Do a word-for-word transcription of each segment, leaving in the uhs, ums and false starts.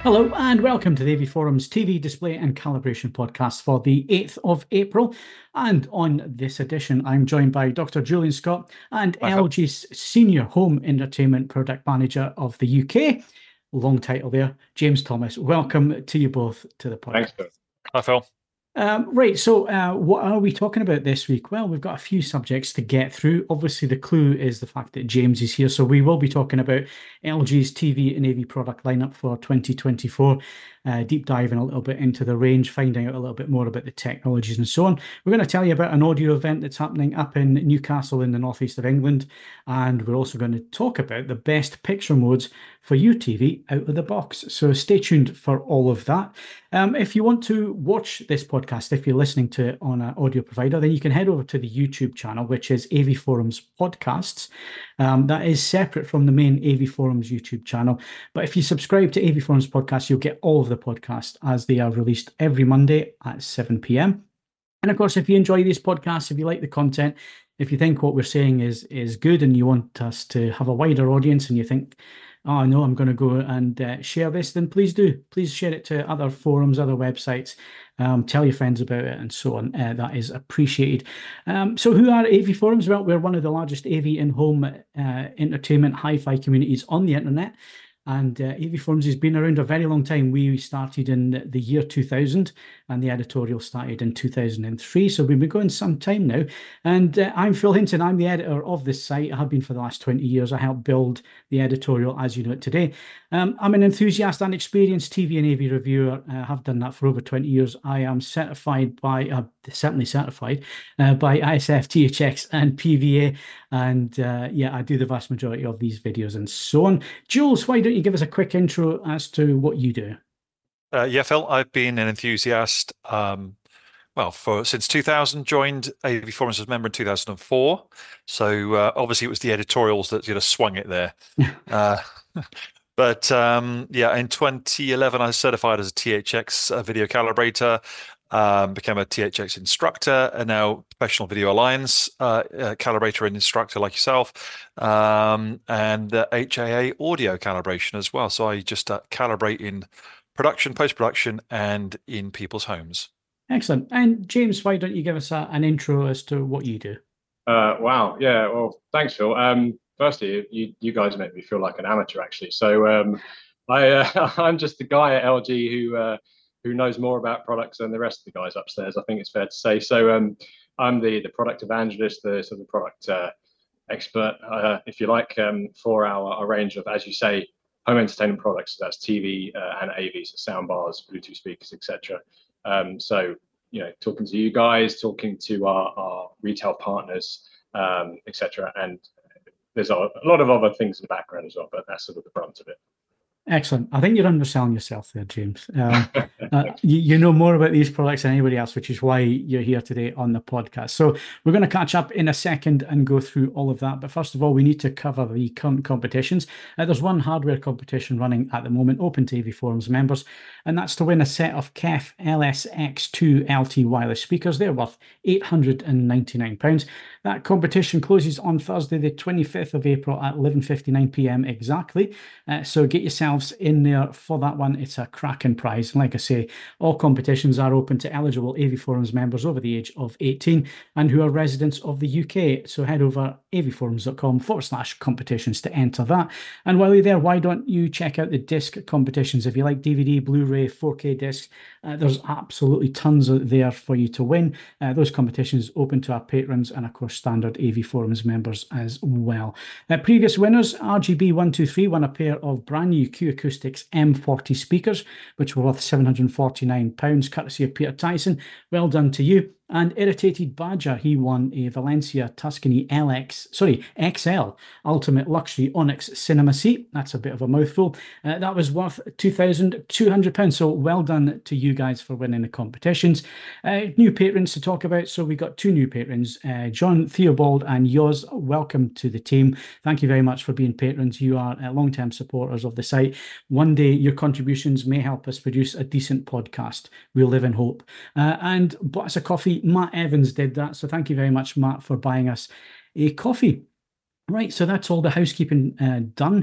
Hello and welcome to the A V Forums T V Display and Calibration Podcast for the eighth of April. And on this edition, I'm joined by Doctor Julian Scott and Hi, Phil. L G's Senior Home Entertainment Product Manager of the U K. Long title there, James Thomas. Welcome to you both to the podcast. Thanks, Phil. Hi, Phil. Um, right, so uh, what are we talking about this week? Well, we've got a few subjects to get through. Obviously, the clue is the fact that James is here. So we will be talking about L G's T V and A V product lineup for twenty twenty-four, uh, deep diving a little bit into the range, finding out a little bit more about the technologies and so on. We're going to tell you about an audio event that's happening up in Newcastle in the northeast of England. And we're also going to talk about the best picture modes for your T V out of the box. So stay tuned for all of that. Um, if you want to watch this podcast, if you're listening to it on an audio provider, then you can head over to the YouTube channel, which is A V Forums Podcasts. Um, that is separate from the main A V Forums YouTube channel. But if you subscribe to A V Forums Podcasts, you'll get all of the podcasts as they are released every Monday at seven p m. And of course, if you enjoy these podcasts, if you like the content, if you think what we're saying is is good and you want us to have a wider audience and you think, oh, no, I'm going to go and uh, share this, then please do. Please share it to other forums, other websites. Um, tell your friends about it and so on. Uh, that is appreciated. Um, so who are A V Forums? Well, we're one of the largest A V in-home uh, entertainment hi-fi communities on the internet. And uh, A V Forums has been around a very long time. We started in the year two thousand and the editorial started in two thousand three. So we've been going some time now. And uh, I'm Phil Hinton. I'm the editor of this site. I have been for the last twenty years. I helped build the editorial as you know it today. Um, I'm an enthusiast and experienced T V and A V reviewer. I have done that for over twenty years. I am certified by, uh, certainly certified uh, by I S F, T H X and P V A. And uh, yeah, I do the vast majority of these videos and so on. Jules, why don't you give us a quick intro as to what you do? Uh, yeah, Phil, I've been an enthusiast, um, well, for since two thousand, joined A V Forums as a member in two thousand four. So uh, obviously it was the editorials that you know, swung it there. uh, but um, yeah, in twenty eleven, I was certified as a T H X uh, video calibrator, um, became a T H X instructor, and now Professional Video Alliance uh, uh, calibrator and instructor like yourself, um, and the H A A audio calibration as well. So I just uh, calibrate in production, post-production, and in people's homes. Excellent. And James, why don't you give us a, an intro as to what you do? Uh, wow. Yeah. Well, thanks, Phil. Um, firstly, you you guys make me feel like an amateur, actually. So um, I uh, I'm just the guy at L G who uh, who knows more about products than the rest of the guys upstairs. I think it's fair to say. So um, I'm the the product evangelist, the sort of product uh, expert, uh, if you like, um, for our, our range of, as you say, home entertainment products. So that's T V uh, and A V, so sound bars, Bluetooth speakers, et cetera. Um, so you know, talking to you guys, talking to our, our retail partners, um, et cetera. And there's a, a lot of other things in the background as well, but that's sort of the brunt of it. Excellent. I think you're underselling yourself there, James. Um, uh, you, you know more about these products than anybody else, which is why you're here today on the podcast. So we're going to catch up in a second and go through all of that. But first of all, we need to cover the current competitions. Uh, there's one hardware competition running at the moment, open to A V Forums members, and that's to win a set of K E F L S X two L T wireless speakers. They're worth eight hundred ninety-nine pounds. That competition closes on Thursday, the twenty-fifth of April at eleven fifty-nine p m exactly. Uh, so get yourselves in there for that one. It's a cracking prize. And like I say, all competitions are open to eligible A V Forums members over the age of eighteen and who are residents of the U K. So head over avforums.com forward slash competitions to enter that. And while you're there, why don't you check out the disc competitions? If you like D V D, Blu-ray, four K discs, uh, there's absolutely tons out there for you to win. Uh, those competitions open to our patrons and, of course, standard A V Forums members as well. Uh, previous winners, R G B one two three won a pair of brand new Q Acoustics M forty speakers, which were worth seven hundred forty-nine pounds, courtesy of Peter Tyson. Well done to you. And Irritated Badger, he won a Valencia Tuscany L X, sorry, X L Ultimate Luxury Onyx Cinema Seat. That's a bit of a mouthful. Uh, that was worth two thousand two hundred pounds. So well done to you guys for winning the competitions. Uh, new patrons to talk about. So we got two new patrons, uh, John Theobald and Yoz. Welcome to the team. Thank you very much for being patrons. You are uh, long-term supporters of the site. One day your contributions may help us produce a decent podcast. We'll live in hope. Uh, and bought us a coffee. Matt Evans did that. So thank you very much, Matt, for buying us a coffee. Right, so that's all the housekeeping uh, done.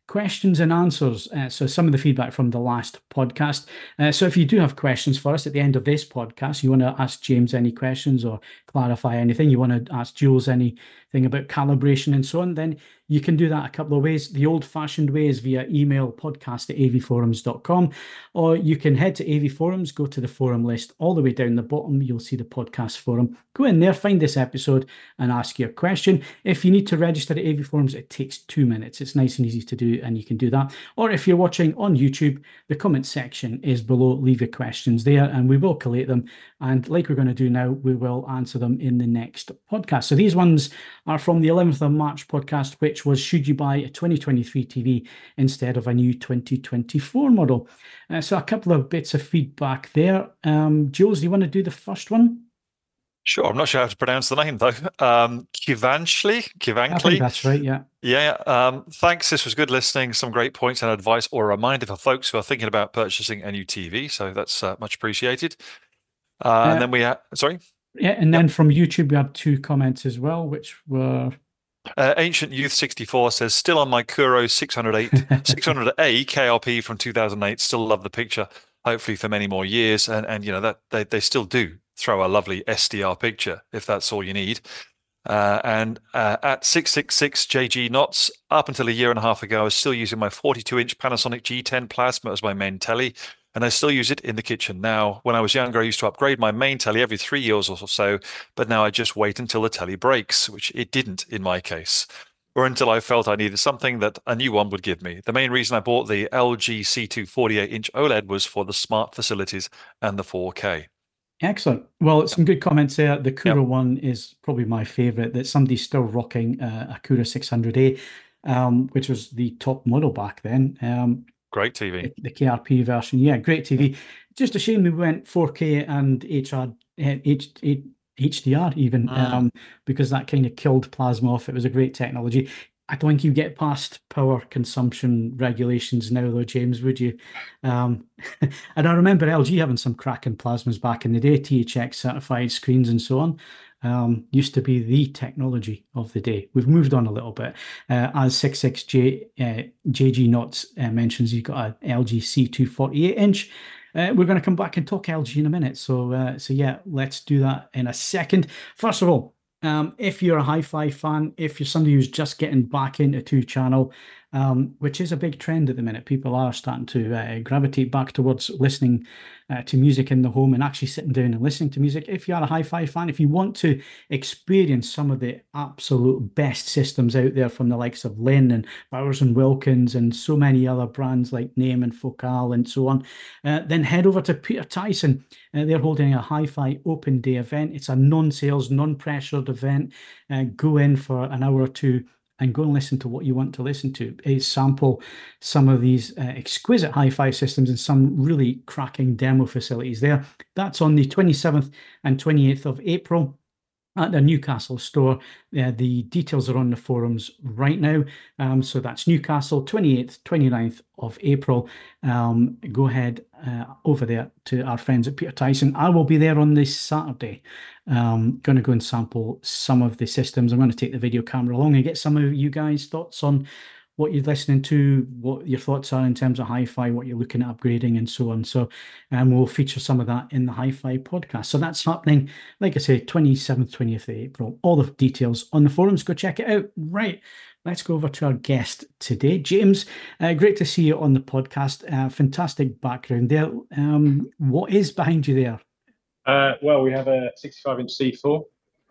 questions and answers. Uh, so some of the feedback from the last podcast. Uh, so if you do have questions for us at the end of this podcast, you want to ask James any questions or clarify anything, you want to ask Jules anything about calibration and so on, then you can do that a couple of ways. The old-fashioned way is via email, podcast at a v forums dot com, or you can head to A V Forums, go to the forum list all the way down the bottom. You'll see the podcast forum. Go in there, find this episode, and ask your question. If you need to register at A V Forums, it takes two minutes. It's nice and easy to do, and you can do that. Or if you're watching on YouTube, the comment section is below. Leave your questions there, and we will collate them. And like we're going to do now, we will answer them in the next podcast. So these ones are from the eleventh of March podcast, which was, should you buy a twenty twenty-three T V instead of a new twenty twenty-four model? Uh, so a couple of bits of feedback there. Um, Jules, do you want to do the first one? Sure. I'm not sure how to pronounce the name, though. Um, Kivanchli? Kivankli? I think that's right, yeah. Yeah. Um, thanks. This was good listening. Some great points and advice or a reminder for folks who are thinking about purchasing a new T V. So that's uh, much appreciated. Uh, Uh, and then we have, sorry? Yeah, and then from YouTube, we have two comments as well, which were... Uh, Ancient Youth sixty-four says, still on my Kuro six hundred eight, six hundred A K R P from two thousand eight. Still love the picture, hopefully for many more years. And, and you know, that they, they still do throw a lovely S D R picture if that's all you need. Uh, and uh, at six six six J G Knots, up until a year and a half ago, I was still using my forty-two inch Panasonic G ten Plasma as my main telly, and I still use it in the kitchen. Now, when I was younger, I used to upgrade my main telly every three years or so, but now I just wait until the telly breaks, which it didn't in my case, or until I felt I needed something that a new one would give me. The main reason I bought the L G C two forty-eight inch OLED was for the smart facilities and the four K. Excellent. Well, some good comments there. The Kuro Yep. one is probably my favorite, that somebody's still rocking uh, a Kuro six hundred A, um, which was the top model back then. Um, Great T V. the, the K R P version. Yeah, great T V. Just a shame we went four K and H R, H, H, H D R even, Mm. um, because that kind of killed plasma off. It was a great technology. I don't think you get past power consumption regulations now, though, James, would you? Um, and I remember L G having some cracking plasmas back in the day, T H X certified screens and so on. Um, used to be the technology of the day. We've moved on a little bit. Uh, as sixty-six J, uh, J G Knots uh, mentions, you've got a L G C two forty-eight inch. Uh, we're going to come back and talk L G in a minute. So, uh, so yeah, let's do that in a second. First of all, um, if you're a hi-fi fan, if you're somebody who's just getting back into two-channel, um, which is a big trend at the minute, people are starting to uh, gravitate back towards listening uh, to music in the home and actually sitting down and listening to music. If you are a hi-fi fan, if you want to experience some of the absolute best systems out there from the likes of Linn and Bowers and Wilkins and so many other brands like Name and Focal and so on, uh, then head over to Peter Tyson. Uh, they're holding a hi-fi open day event. It's a non-sales, non-pressured event. Uh, go in for an hour or two and go and listen to what you want to listen to. Is sample some of these uh, exquisite hi-fi systems and some really cracking demo facilities there. That's on the twenty-seventh and twenty-eighth of April at the Newcastle store. Uh, the details are on the forums right now. Um, so that's Newcastle, twenty-eighth, twenty-ninth of April. Um, go ahead uh, over there to our friends at Peter Tyson. I will be there on this Saturday. Um, going to go and sample some of the systems. I'm going to take the video camera along and get some of you guys' thoughts on what you're listening to, what your thoughts are in terms of hi-fi, what you're looking at upgrading and so on. So um, we'll feature some of that in the hi-fi podcast. So that's happening, like I say, twenty-seventh, twentieth of April. All the details on the forums. Go check it out. Right. Let's go over to our guest today. James, uh, great to see you on the podcast. Uh, fantastic background there. Um, what is behind you there? Uh, well, we have a sixty-five inch C four,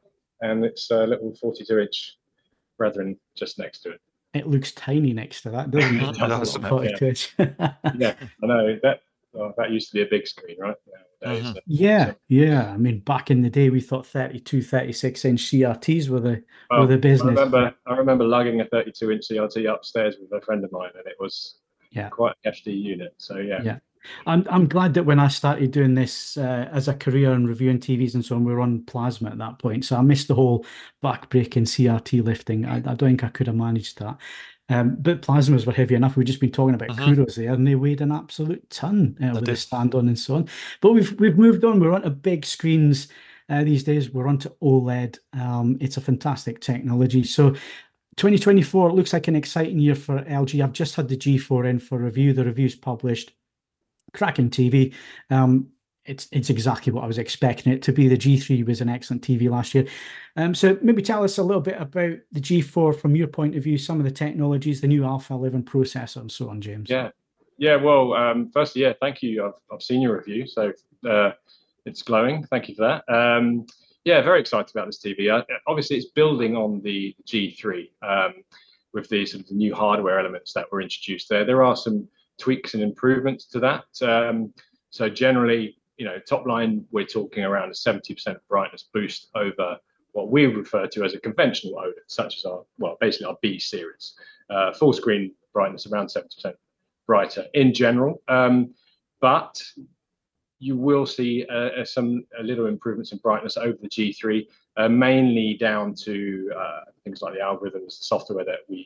and it's a little forty-two inch brethren just next to it. It looks tiny next to that, doesn't it? It does, doesn't it? Yeah. Yeah, I know that. Well, that used to be a big screen, right? Nowadays, Mhm. uh, Yeah, so- yeah. I mean, back in the day, we thought thirty-two, thirty-six inch C R Ts were the well, were the business. I remember, I remember lugging a thirty-two inch C R T upstairs with a friend of mine, and it was Yeah. quite a hefty unit. So yeah, Yeah. I'm I'm glad that when I started doing this uh, as a career and reviewing T Vs and so on, we were on plasma at that point. So I missed the whole back-breaking C R T lifting. I, I don't think I could have managed that. Um, but plasmas were heavy enough. We've just been talking about Mhm. Kuros there, and they weighed an absolute ton uh, with the did. stand on and so on. But we've we've moved on. We're onto big screens uh, these days. We're onto OLED. Um, it's a fantastic technology. So twenty twenty-four looks like an exciting year for L G. I've just had the G four in for review. The review's published. Cracking T V. Um, it's it's exactly what I was expecting it to be. The G three was an excellent T V last year. Um, so maybe tell us a little bit about the G four from your point of view, some of the technologies, the new Alpha eleven processor, and so on, James. Yeah, yeah. Well, um, firstly, yeah, thank you. I've I've seen your review, so uh, it's glowing. Thank you for that. Um, yeah, very excited about this T V. Uh, obviously, it's building on the G three um, with the sort of the new hardware elements that were introduced there. There are some tweaks and improvements to that. Um, so generally, you know, top line, we're talking around a seventy percent brightness boost over what we refer to as a conventional O L E D, such as our, well, basically our B series. Uh, full screen brightness around seventy percent brighter in general. Um, but you will see uh, some a little improvements in brightness over the G three, uh, mainly down to uh, things like the algorithms, the software that we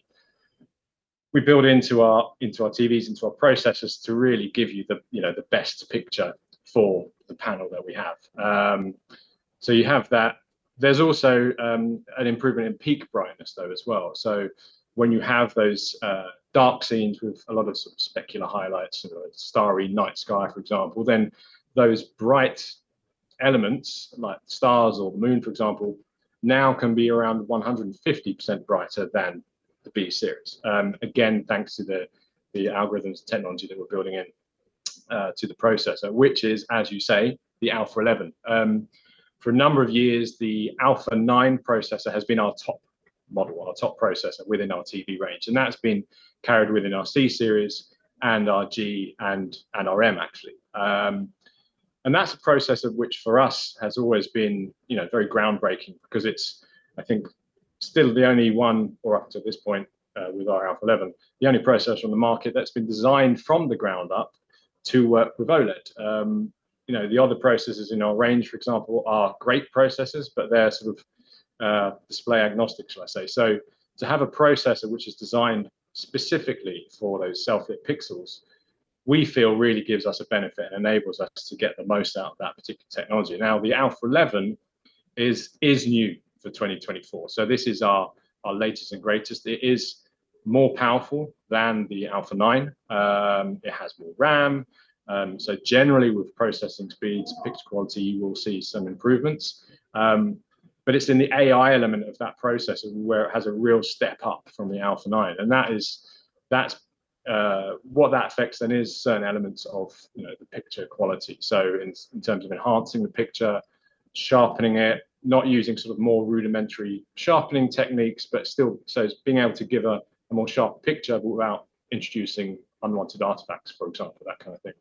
we build into our into our T Vs, into our processors to really give you the you know the best picture for the panel that we have. Um, so you have that. There's also um, an improvement in peak brightness though as well. So when you have those uh, dark scenes with a lot of sort of specular highlights, you know, starry night sky, for example, then those bright elements like stars or the moon, for example, now can be around one hundred fifty percent brighter than the B series. Um, again, thanks to the, the algorithms and technology that we're building in uh, to the processor, which is, as you say, the Alpha eleven. Um, for a number of years, the Alpha nine processor has been our top model, our top processor within our T V range, and that's been carried within our C series and our G and, and our M, actually. Um, and that's a processor which for us has always been, you know, very groundbreaking because it's, I think, still the only one, or up to this point uh, with our Alpha eleven, the only processor on the market that's been designed from the ground up to work with OLED. Um, you know, the other processors in our range, for example, are great processors, but they're sort of uh, display agnostic, shall I say. So to have a processor which is designed specifically for those self-lit pixels, we feel really gives us a benefit and enables us to get the most out of that particular technology. Now, the Alpha eleven is is new for twenty twenty-four. So this is our, our latest and greatest. It is more powerful than the Alpha nine. Um, it has more RAM. Um, so generally with processing speeds, picture quality, you will see some improvements. Um, but it's in the A I element of that processor where it has a real step up from the Alpha nine. And that is, that's uh, what that affects then is certain elements of, you know, the picture quality. So in, in terms of enhancing the picture, sharpening it, not using sort of more rudimentary sharpening techniques, but still, so it's being able to give a, a more sharp picture without introducing unwanted artifacts, for example, that kind of thing.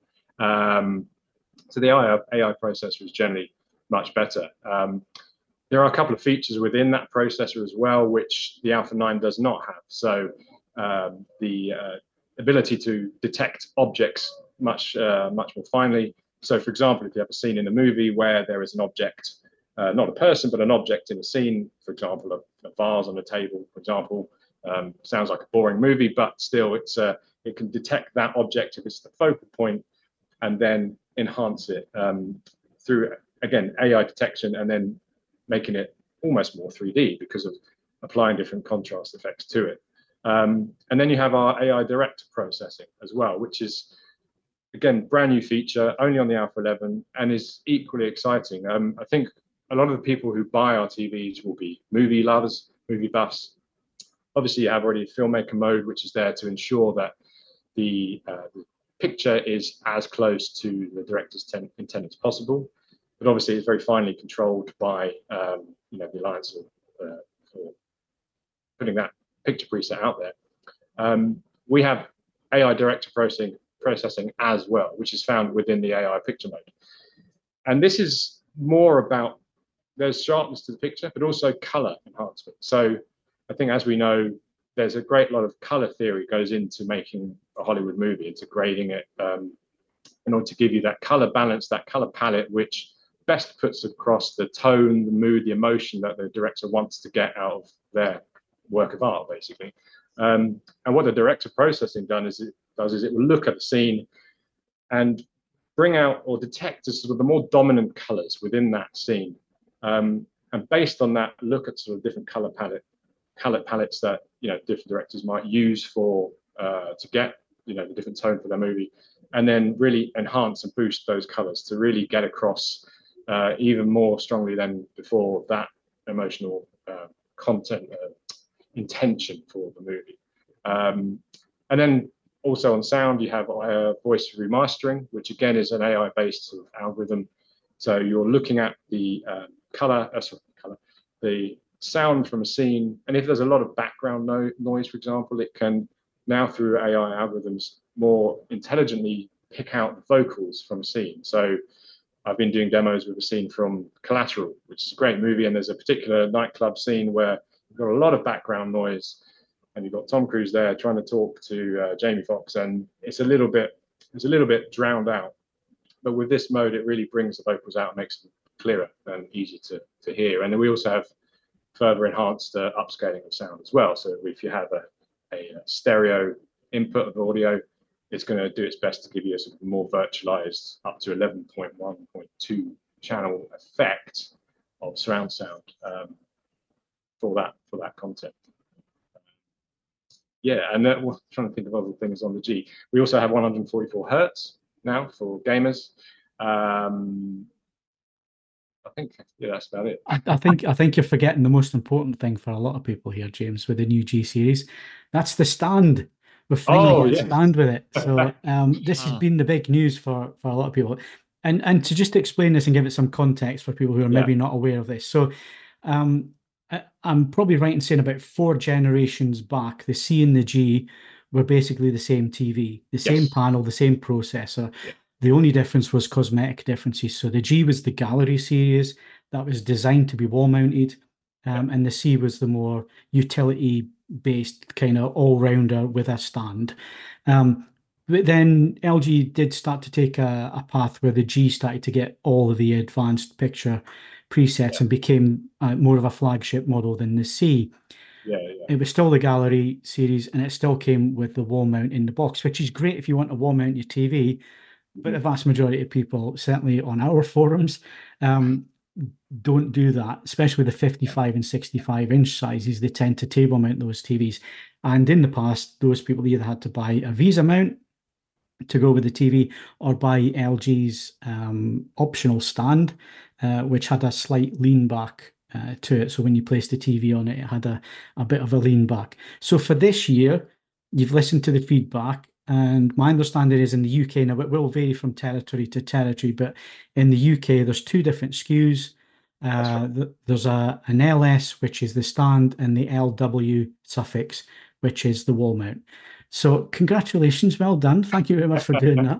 Um, so the A I processor is generally much better. Um, there are a couple of features within that processor as well, which the Alpha nine does not have. So um, the uh, ability to detect objects much, uh, much more finely. So for example, if you have a scene in a movie where there is an object, uh, not a person, but an object in a scene, for example, a, a vase on a table, for example, um, sounds like a boring movie, but still it's uh, it can detect that object if it's the focal point and then enhance it um, through, again, A I detection and then making it almost more three D because of applying different contrast effects to it. Um, and then you have our A I direct processing as well, which is, again, brand new feature, only on the Alpha eleven, and is equally exciting. Um, I think a lot of the people who buy our T Vs will be movie lovers, movie buffs. Obviously, you have already filmmaker mode, which is there to ensure that the, uh, the picture is as close to the director's intent as possible. But obviously, it's very finely controlled by um, you know, the Alliance of, uh, for putting that picture preset out there. Um, we have A I director processing, processing as well, which is found within the A I picture mode. And this is more about, there's sharpness to the picture, but also color enhancement. So I think, as we know, there's a great lot of color theory goes into making a Hollywood movie, into grading it um, in order to give you that color balance, that color palette, which best puts across the tone, the mood, the emotion that the director wants to get out of their work of art, basically. Um, and what the director processing done is it does is it will look at the scene and bring out or detect sort of the more dominant colors within that scene. Um, and based on that, look at sort of different color palette, color palettes that you know different directors might use for uh, to get you know the different tone for their movie, and then really enhance and boost those colors to really get across uh, even more strongly than before that emotional uh, content uh, intention for the movie. Um, and then also on sound, you have uh, voice remastering, which again is an A I-based sort of algorithm. So you're looking at the uh, color, uh, sorry, color, the sound from a scene, and if there's a lot of background no noise, for example, it can now through A I algorithms more intelligently pick out the vocals from a scene. So I've been doing demos with a scene from Collateral, which is a great movie, and there's a particular nightclub scene where you've got a lot of background noise, and you've got Tom Cruise there trying to talk to uh, Jamie Foxx, and it's a little bit it's a little bit drowned out. But with this mode, it really brings the vocals out and makes them clearer and easier to, to hear. And then we also have further enhanced uh, upscaling of sound as well. So if you have a, a stereo input of audio, it's going to do its best to give you a sort of more virtualized up to eleven point one point two channel effect of surround sound um, for that for that content. Yeah, and then we're trying to think of other things on the G. We also have one hundred forty-four hertz now for gamers. Um, I think yeah, that's about it. I, I think I think you're forgetting the most important thing for a lot of people here, James, with the new G series. That's the stand. We're finally Oh, getting yeah. a stand with it. So um, this has been the big news for for a lot of people. And and to just explain this and give it some context for people who are Yeah. maybe not aware of this. So um, I, I'm probably right in saying about four generations back, the C and the G were basically the same T V, the same Yes. panel, the same processor. Yeah. The only difference was cosmetic differences. So the G was the gallery series that was designed to be wall mounted, um, and the C was the more utility based kind of all rounder with a stand. Um, but then L G did start to take a, a path where the G started to get all of the advanced picture presets Yeah. and became uh, more of a flagship model than the C. Yeah, yeah. It was still the gallery series, and it still came with the wall mount in the box, which is great if you want to wall mount your T V. But the vast majority of people, certainly on our forums, um, don't do that, especially the fifty-five and sixty-five inch sizes. They tend to table mount those T Vs. And in the past, those people either had to buy a Visa mount to go with the T V or buy L G's um, optional stand, uh, which had a slight lean back uh, to it. So when you placed the T V on it, it had a, a bit of a lean back. So for this year, you've listened to the feedback. And my understanding is in the U K, now it will vary from territory to territory, but in the U K, there's two different S K Us. Uh, th there's a an L S, which is the stand, and the L W suffix, which is the wall mount. So congratulations, well done. Thank you very much for doing that.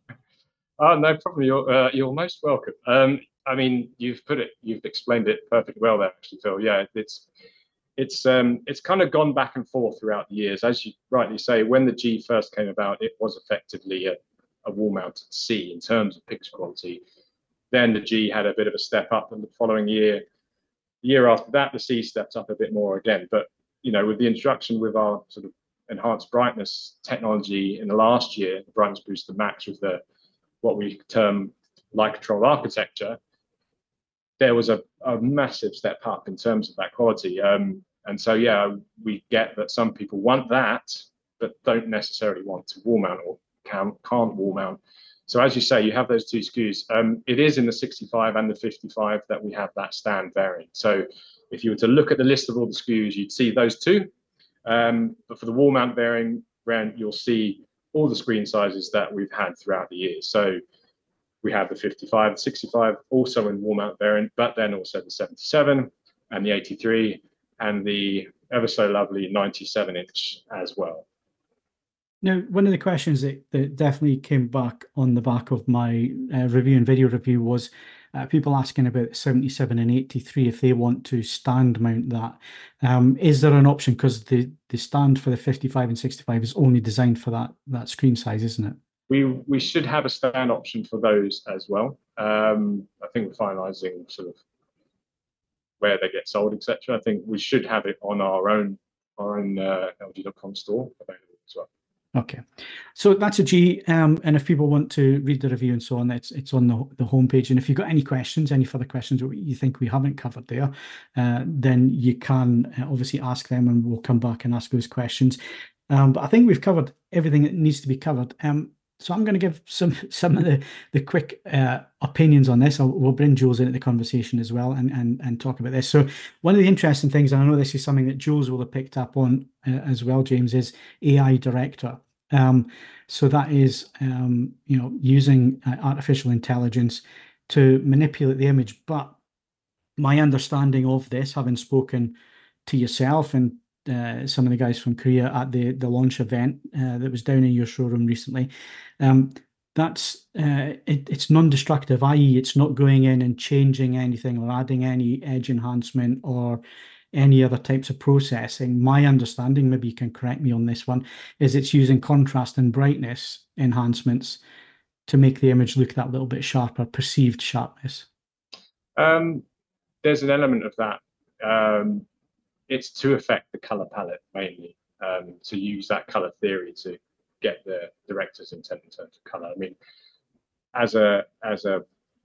Oh, no problem. You're uh, you're most welcome. Um, I mean, you've put it, you've explained it perfectly well there, actually, Phil. Yeah, it's it's um it's kind of gone back and forth throughout the years, as you rightly say. When the G first came about, it was effectively a, a wall-mounted C in terms of picture quality. Then the G had a bit of a step up, and the following year, the year after that, the C stepped up a bit more again. But you know, with the introduction with our sort of enhanced brightness technology in the last year, the brightness booster max with the what we term light control architecture, there was a, a massive step up in terms of that quality. Um, and so, yeah, we get that some people want that, but don't necessarily want to wall mount or can, can't wall mount. So as you say, you have those two S K Us. Um, it is in the sixty-five and the fifty-five that we have that stand variant. So if you were to look at the list of all the S K Us, you'd see those two. Um, but for the wall mount variant, you'll see all the screen sizes that we've had throughout the years. So we have the fifty-five, the sixty-five, also in wall mount variant, but then also the seventy-seven and the eighty-three and the ever so lovely ninety-seven inch as well. Now, one of the questions that, that definitely came back on the back of my uh, review and video review was uh, people asking about seventy-seven and eighty-three if they want to stand mount that. Um, is there an option? Because the, the stand for the fifty-five and sixty-five is only designed for that, that screen size, isn't it? We, we should have a stand option for those as well. Um, I think we're finalising sort of where they get sold, et cetera. I think we should have it on our own, our own uh, L G dot com store available as well. Okay, so that's a G, um, and if people want to read the review and so on, it's it's on the, the homepage. And if you've got any questions, any further questions that you think we haven't covered there, uh, then you can uh, obviously ask them, and we'll come back and ask those questions. Um, but I think we've covered everything that needs to be covered. Um, so I'm going to give some some of the the quick uh, opinions on this. I'll, we'll bring Jules into the conversation as well, and and and talk about this. So one of the interesting things, and I know this is something that Jules will have picked up on uh, as well, James, is A I Director. Um, so that is, um, you know, using uh, artificial intelligence to manipulate the image. But my understanding of this, having spoken to yourself and uh, some of the guys from Korea at the the launch event uh, that was down in your showroom recently, um, that's uh, it, it's non-destructive, that is, it's not going in and changing anything or adding any edge enhancement or any other types of processing. My understanding, maybe you can correct me on this one, is it's using contrast and brightness enhancements to make the image look that little bit sharper, perceived sharpness. Um, there's an element of that. Um, it's to affect the color palette mainly, um, to use that color theory to get the director's intent in terms of color. I mean, as a as a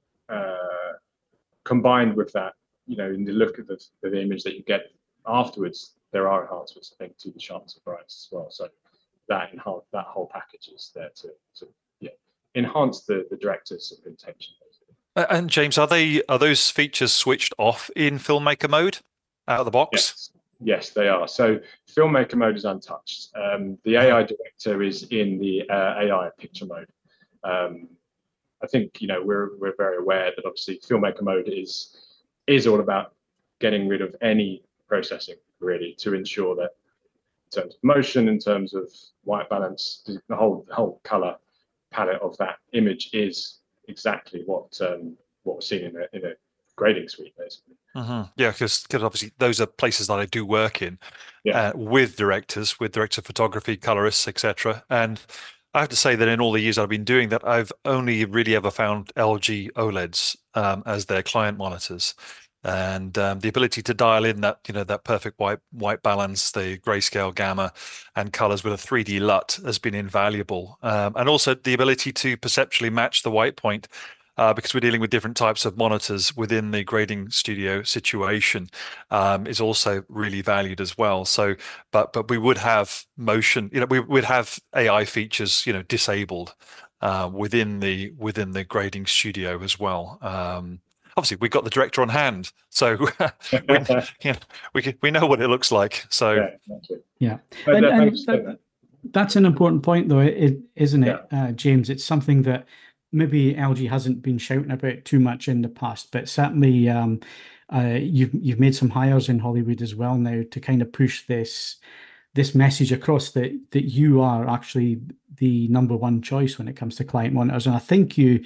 uh, combined with that, you know, in the look of the, the image that you get afterwards, there are enhancements, I think, to the sharpness and brightness as well. So that enhance that whole package is there to, to yeah, enhance the the director's intention. Uh, And James, are they are those features switched off in filmmaker mode out of the box? Yes, yes, they are. So filmmaker mode is untouched. Um, the A I director is in the uh, A I picture mode. Um, I think, you know, we're we're very aware that obviously filmmaker mode is is all about getting rid of any processing really to ensure that in terms of motion, in terms of white balance, the whole the whole color palette of that image is exactly what um, what we're seeing in a in a grading suite, basically. Mm-hmm. Yeah, because obviously those are places that I do work in, Yeah. uh, with directors, with director of photography, colorists, et cetera. And I have to say that in all the years I've been doing that, I've only really ever found L G OLEDs um, as their client monitors, and um, the ability to dial in that you know that perfect white white balance, the grayscale, gamma, and colors with a three D L U T has been invaluable, um, and also the ability to perceptually match the white point. Uh, because we're dealing with different types of monitors within the grading studio situation, um, is also really valued as well. So, but but we would have motion, you know, we would have A I features, you know, disabled uh, within the within the grading studio as well. Um, obviously, we've got the director on hand, so we, you know, we we know what it looks like. So Yeah, that's it. Yeah, But, and, uh, and thanks for that- that. that's an important point, though, is isn't it, Yeah. uh, James? It's something that maybe L G hasn't been shouting about too much in the past, but certainly um, uh, you've you've made some hires in Hollywood as well now to kind of push this this message across that that you are actually the number one choice when it comes to client monitors. And I think you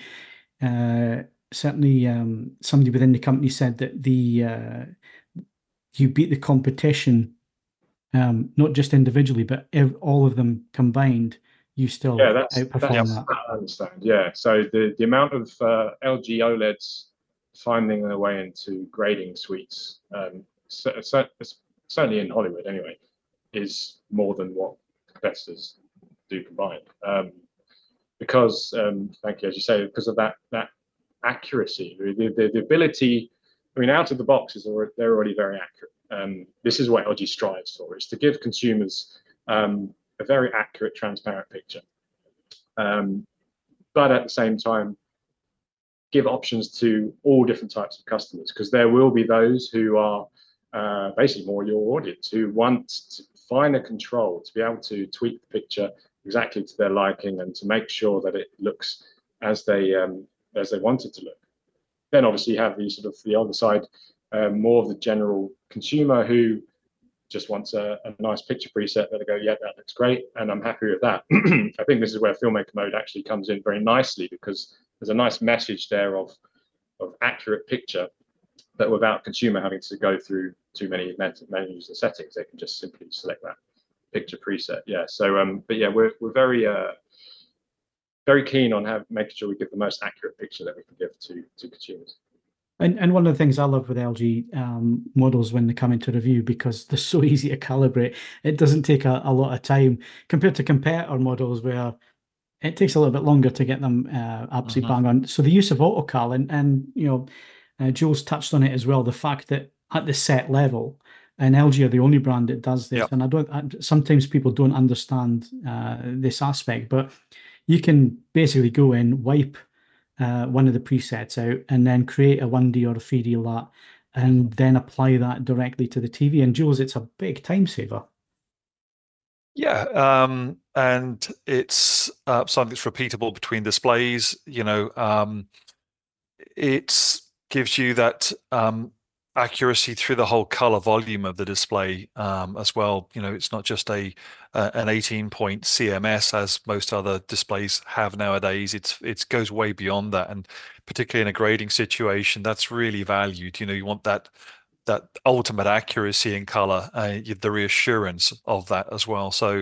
uh, certainly um, somebody within the company said that the uh, you beat the competition, um, not just individually, but ev all of them combined. You still Yeah, that's outperform that's that. I understand. Yeah, so the the amount of uh, L G OLEDs finding their way into grading suites, um, so, so, certainly in Hollywood anyway, is more than what competitors do combined. Um, because, um, thank you, as you say, because of that that accuracy, the, the, the ability. I mean, out of the box is already, they're already very accurate. Um, this is what L G strives for: is to give consumers um, a very accurate, transparent picture. Um, but at the same time, give options to all different types of customers, because there will be those who are uh, basically more your audience, who want to find a control to be able to tweak the picture exactly to their liking and to make sure that it looks as they um, as they want it to look. Then obviously you have the sort of the other side, uh, more of the general consumer who just wants a, a nice picture preset that they go, yeah, that looks great, and I'm happy with that. I think this is where filmmaker mode actually comes in very nicely, because there's a nice message there of of accurate picture, but without consumer having to go through too many menus and settings. They can just simply select that picture preset. Yeah. So, um, but yeah, we're we're very uh, very keen on have, making sure we give the most accurate picture that we can give to to consumers. And and one of the things I love with L G um, models when they come into review, because they're so easy to calibrate, it doesn't take a, a lot of time compared to competitor models where it takes a little bit longer to get them uh, absolutely hmm bang on. So the use of AutoCal and and you know, uh, Jules touched on it as well. The fact that at the set level, and L G are the only brand that does this, Yeah. and I don't. I, sometimes people don't understand uh, this aspect, but you can basically go in, wipe uh, one of the presets out, and then create a one D or a three D L A T, and then apply that directly to the T V. And Jules, it's a big time saver. Yeah, um, and it's uh, something that's repeatable between displays. You know, um, it gives you that um, accuracy through the whole color volume of the display um, as well. You know, it's not just a uh, an eighteen point C M S as most other displays have nowadays. It's it goes way beyond that, and particularly in a grading situation, that's really valued. You know, you want that that ultimate accuracy in color, uh, the reassurance of that as well. So,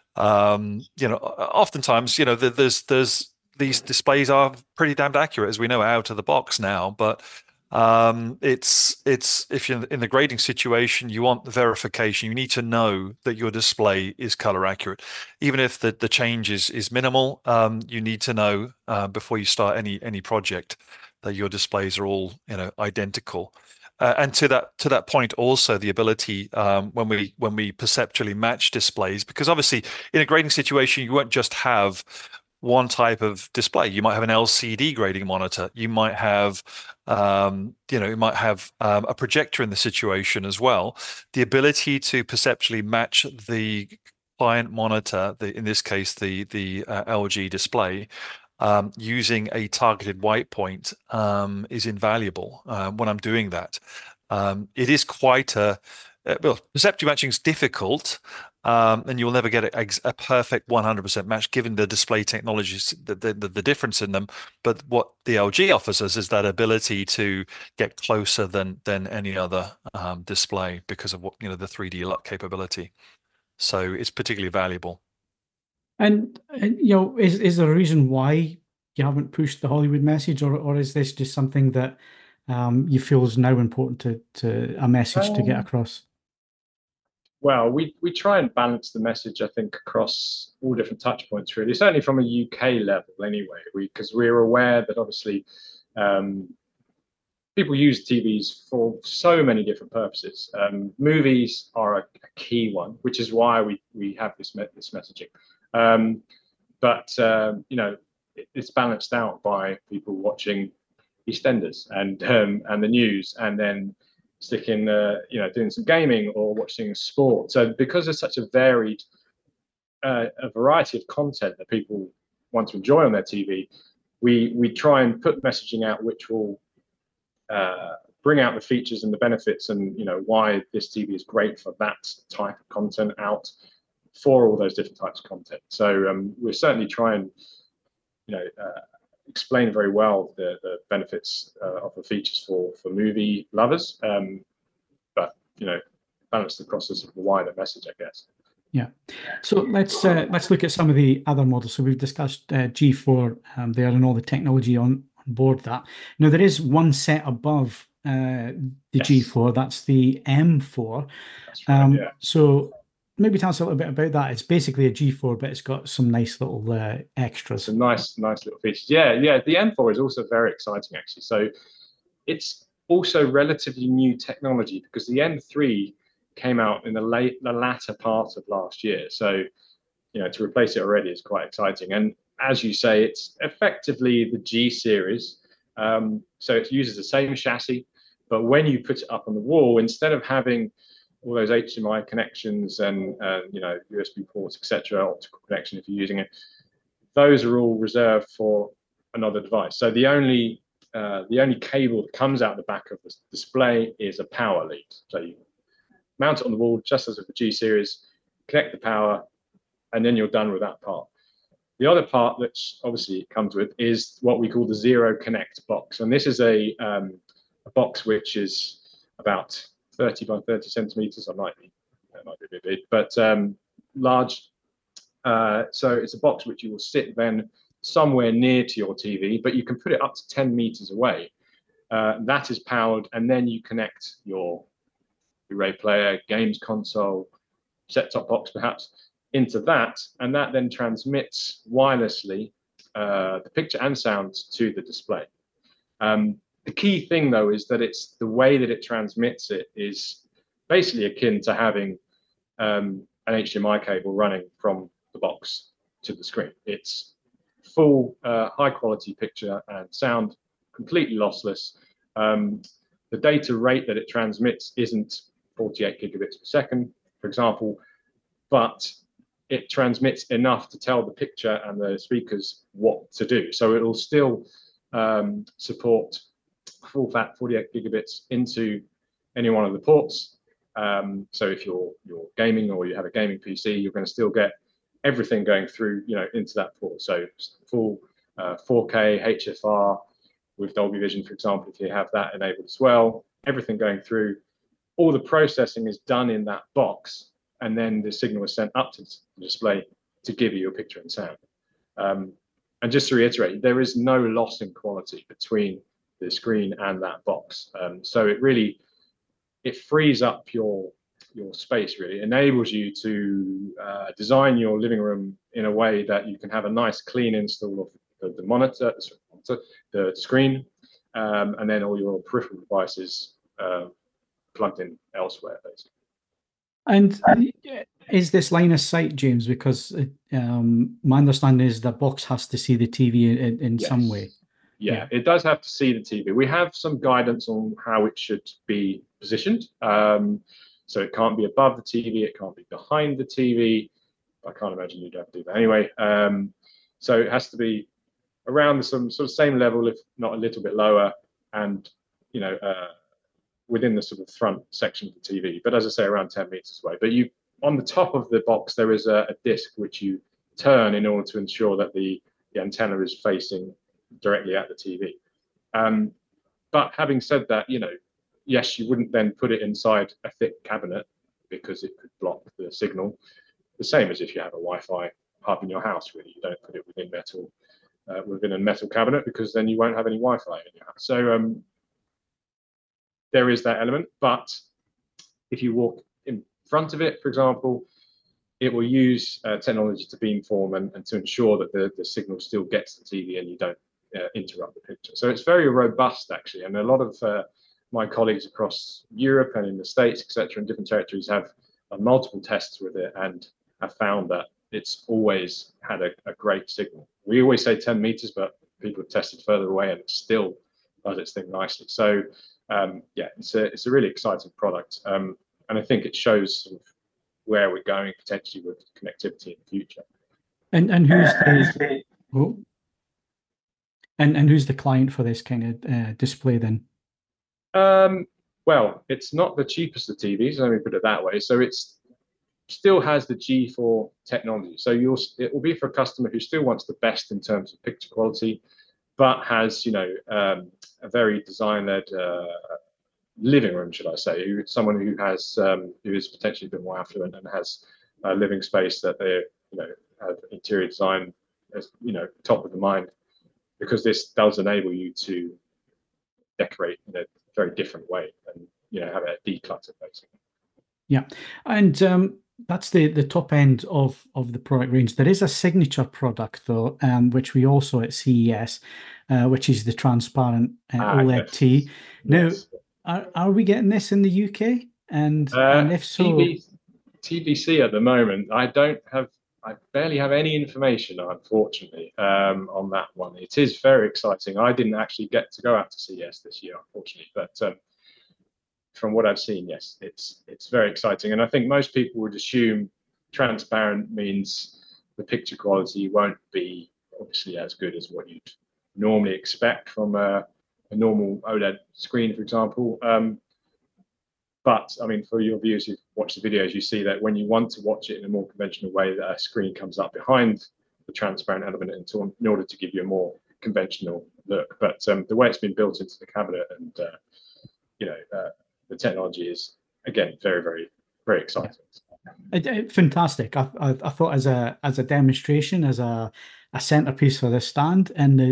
um, you know, oftentimes, you know, there's there's these displays are pretty damned accurate, as we know, out of the box now. But um, it's it's if you're in the grading situation, you want the verification. You need to know that your display is color accurate, even if the the change is is minimal. Um, you need to know uh, before you start any any project that your displays are all, you know, identical. Uh, and to that to that point, also the ability um, when we when we perceptually match displays, because obviously in a grading situation you won't just have one type of display. You might have an L C D grading monitor. You might have um, you know you might have um, a projector in the situation as well. The ability to perceptually match the client monitor, the, in this case the the uh, L G display, um, using a targeted white point um, is invaluable uh, when I'm doing that. Um, it is quite a, uh, well, perceptual matching is difficult, um, and you'll never get a, a perfect one hundred percent match given the display technologies, the, the, the difference in them. But what the L G offers us is that ability to get closer than than any other um, display because of what, you know, the three D L U T capability. So it's particularly valuable. And, and you know, is is there a reason why you haven't pushed the Hollywood message, or or is this just something that um, you feel is now important to to a message to get Um, across? well, we we try and balance the message, I think, across all different touch points, really. Certainly from a U K level, anyway. We because we're aware that obviously um, people use T Vs for so many different purposes. Um, movies are a, a key one, which is why we we have this me this messaging. Um, but um, you know, it, it's balanced out by people watching EastEnders and um, and the news, and then sticking, uh, you know, doing some gaming or watching sport. So because there's such a varied, uh, a variety of content that people want to enjoy on their T V, we we try and put messaging out which will uh, bring out the features and the benefits, and you know why this T V is great for that type of content out for all those different types of content. So um, we're certainly trying, you know, uh, explain very well the, the benefits uh, of the features for for movie lovers, um, but you know, balanced across a sort of wider message, I guess. Yeah. So let's uh, let's look at some of the other models. So we've discussed uh, G four um, there and all the technology on, on board that. Now there is one set above uh, the Yes. G four. That's the M four. That's right. Um, Yeah. so maybe tell us a little bit about that. It's basically a G four, but it's got some nice little uh, extras. Some nice, nice little features. Yeah, yeah. The M four is also very exciting, actually. So it's also relatively new technology because the M three came out in the late, the latter part of last year. So, you know, to replace it already is quite exciting. And as you say, it's effectively the G series. Um, so it uses the same chassis, but when you put it up on the wall, instead of having all those H D M I connections and uh, you know, U S B ports, et cetera, optical connection if you're using it, those are all reserved for another device. So the only uh, the only cable that comes out the back of the display is a power lead. So you mount it on the wall just as with the G series, connect the power, and then you're done with that part. The other part that obviously it comes with is what we call the Zero Connect box. And this is a, um, a box which is about thirty by thirty centimeters. I might be, that might be a bit big, but um, large. Uh, so it's a box which you will sit then somewhere near to your T V, but you can put it up to ten meters away. Uh, that is powered, and then you connect your Blu-ray player, games console, set-top box perhaps, into that, and that then transmits wirelessly uh, the picture and sound to the display. Um, the key thing, though, is that it's the way that it transmits it is basically akin to having um, an H D M I cable running from the box to the screen. It's full, uh, high-quality picture and sound, completely lossless. Um, the data rate that it transmits isn't forty-eight gigabits per second, for example, but it transmits enough to tell the picture and the speakers what to do. So it will still um, support full fat forty-eight gigabits into any one of the ports. Um, so if you're you're gaming or you have a gaming P C, you're going to still get everything going through, you know, into that port. So full uh, four K H F R with Dolby Vision, for example, if you have that enabled as well, everything going through. All the processing is done in that box, and then the signal is sent up to the display to give you your picture and sound. Um, and just to reiterate, there is no loss in quality between the screen and that box. Um, so it really, it frees up your your space, really. It enables you to uh, design your living room in a way that you can have a nice clean install of the, the monitor, the screen, um, and then all your peripheral devices uh, plugged in elsewhere, basically. And is this line of sight, James? Because um, my understanding is the box has to see the T V in, in Yes. some way. Yeah, Yeah. it does have to see the T V. We have some guidance on how it should be positioned. Um, so it can't be above the T V, it can't be behind the T V. I can't imagine you'd have to do that anyway. Um, so it has to be around the some sort of same level, if not a little bit lower, and you know, uh, within the sort of front section of the T V. But as I say, around ten meters away. But you, on the top of the box, there is a, a disc which you turn in order to ensure that the, the antenna is facing directly at the T V. Um, but having said that, you know, yes, you wouldn't then put it inside a thick cabinet because it could block the signal. The same as if you have a Wi-Fi hub in your house, really. You don't put it within metal, uh, within a metal cabinet, because then you won't have any Wi-Fi in your house. So um, there is that element. But if you walk in front of it, for example, it will use uh, technology to beamform and, and to ensure that the, the signal still gets the T V and you don't uh, interrupt the picture. So it's very robust, actually. And a lot of uh, my colleagues across Europe and in the States, et cetera, in different territories have uh, multiple tests with it and have found that it's always had a, a great signal. We always say ten meters, but people have tested further away and it still does its thing nicely. So um, yeah, it's a, it's a really exciting product. Um, and I think it shows sort of where we're going potentially with connectivity in the future. And and who's the oh, and and who's the client for this kind of uh, display then? Um, well, it's not the cheapest of T Vs, let me put it that way. So it's still has the G four technology. So you'll it will be for a customer who still wants the best in terms of picture quality, but has, you know, um, a very design-led uh, living room, should I say, someone who has um, who is potentially a bit more affluent and has a living space that they, you know, have interior design as, you know, top of the mind, because this does enable you to decorate in a very different way and, you know, have it decluttered basically. Yeah, and um, that's the the top end of of the product range. There is a signature product though, um, which we also at C E S, uh, which is the transparent uh, Ah, OLED yes. T. Now, Yes. are are we getting this in the U K? And Uh, and if so, T V, T V C at the moment, I don't have, I barely have any information, unfortunately, um, on that one. It is very exciting. I didn't actually get to go out to C E S this year, unfortunately, but um, from what I've seen, yes, it's it's very exciting. And I think most people would assume transparent means the picture quality won't be obviously as good as what you'd normally expect from a, a normal OLED screen, for example. Um, But I mean, for your viewers who've watched the videos, you see that when you want to watch it in a more conventional way, that a screen comes up behind the transparent element in, in order to give you a more conventional look. But um, the way it's been built into the cabinet and, uh, you know, uh, the technology is, again, very, very, very exciting. It, it, fantastic. I, I I thought as a as a demonstration, as a a centerpiece for the stand, and the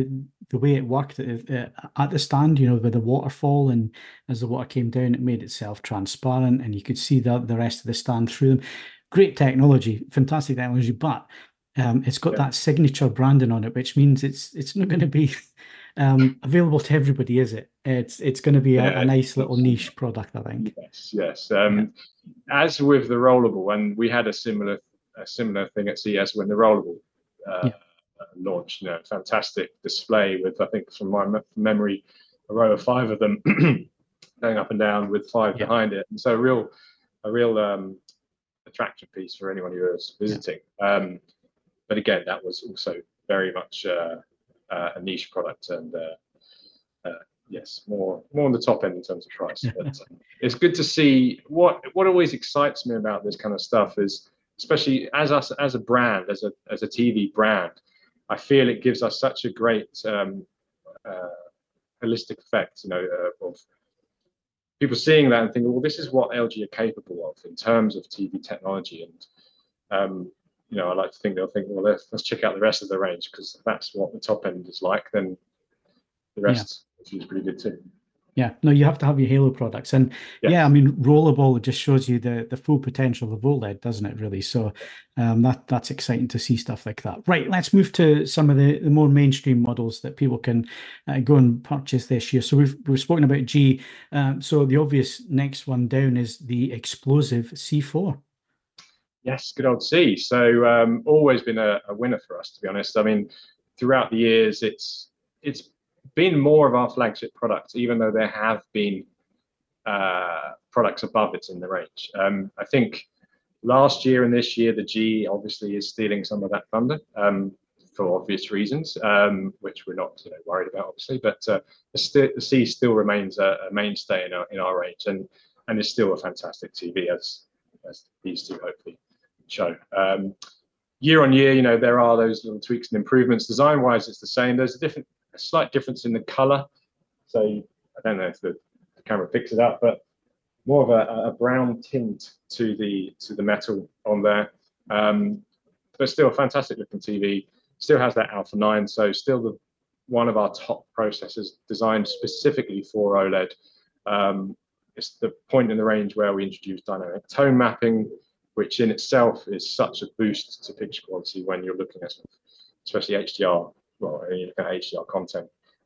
the way it worked at, at the stand, you know, with the waterfall, and as the water came down, it made itself transparent, and you could see the the rest of the stand through them. Great technology, fantastic technology, but um, it's got Yeah. that signature branding on it, which means it's it's not going to be um, available to everybody, is it? It's it's going to be a, Yeah, a nice little it's- niche product, I think. Yes, yes. Um, As with the rollable, and we had a similar a similar thing at C E S when the rollable uh, Yeah. launched. You know, fantastic display with, I think from my me- memory, a row of five of them going up and down with five Yeah. behind it, and so a real a real um, attraction piece for anyone who was visiting. Um, but again, that was also very much uh, uh, a niche product, and uh, uh, yes, more more on the top end in terms of price. But um, it's good to see. What what always excites me about this kind of stuff is, especially as us as a brand, as a as a T V brand, I feel it gives us such a great um, uh, holistic effect. You know, uh, of people seeing that and thinking, well, this is what L G are capable of in terms of T V technology. And um, you know, I like to think they'll think, well, let's, let's check out the rest of the range, because if that's what the top end is like, then the rest is pretty good too. Yeah, no, you have to have your Halo products, and Yes. yeah, I mean, Rollerball just shows you the the full potential of OLED, doesn't it? Really, so um, that that's exciting to see stuff like that. Right, let's move to some of the, the more mainstream models that people can uh, go and purchase this year. So we've we've spoken about G. Um, so the obvious next one down is the explosive C four. Yes, good old C. So um, always been a, a winner for us, to be honest. I mean, throughout the years, it's it's been more of our flagship product, even though there have been uh, products above it in the range. Um, I think last year and this year, the G obviously is stealing some of that thunder um, for obvious reasons, um, which we're not you know, worried about, obviously. But uh, the, st- the C still remains a, a mainstay in our in our range, and and is still a fantastic T V, as as these two hopefully show. Um, year on year, you know, there are those little tweaks and improvements. Design wise, it's the same. There's a different, a slight difference in the color. So I don't know if the, the camera picks it up, but more of a, a brown tint to the to the metal on there. Um, but still a fantastic looking T V. Still has that Alpha nine, so still the one of our top processors designed specifically for OLED. Um, it's the point in the range where we introduced dynamic tone mapping, which in itself is such a boost to picture quality when you're looking at, especially H D R, well, when you look at H D R content.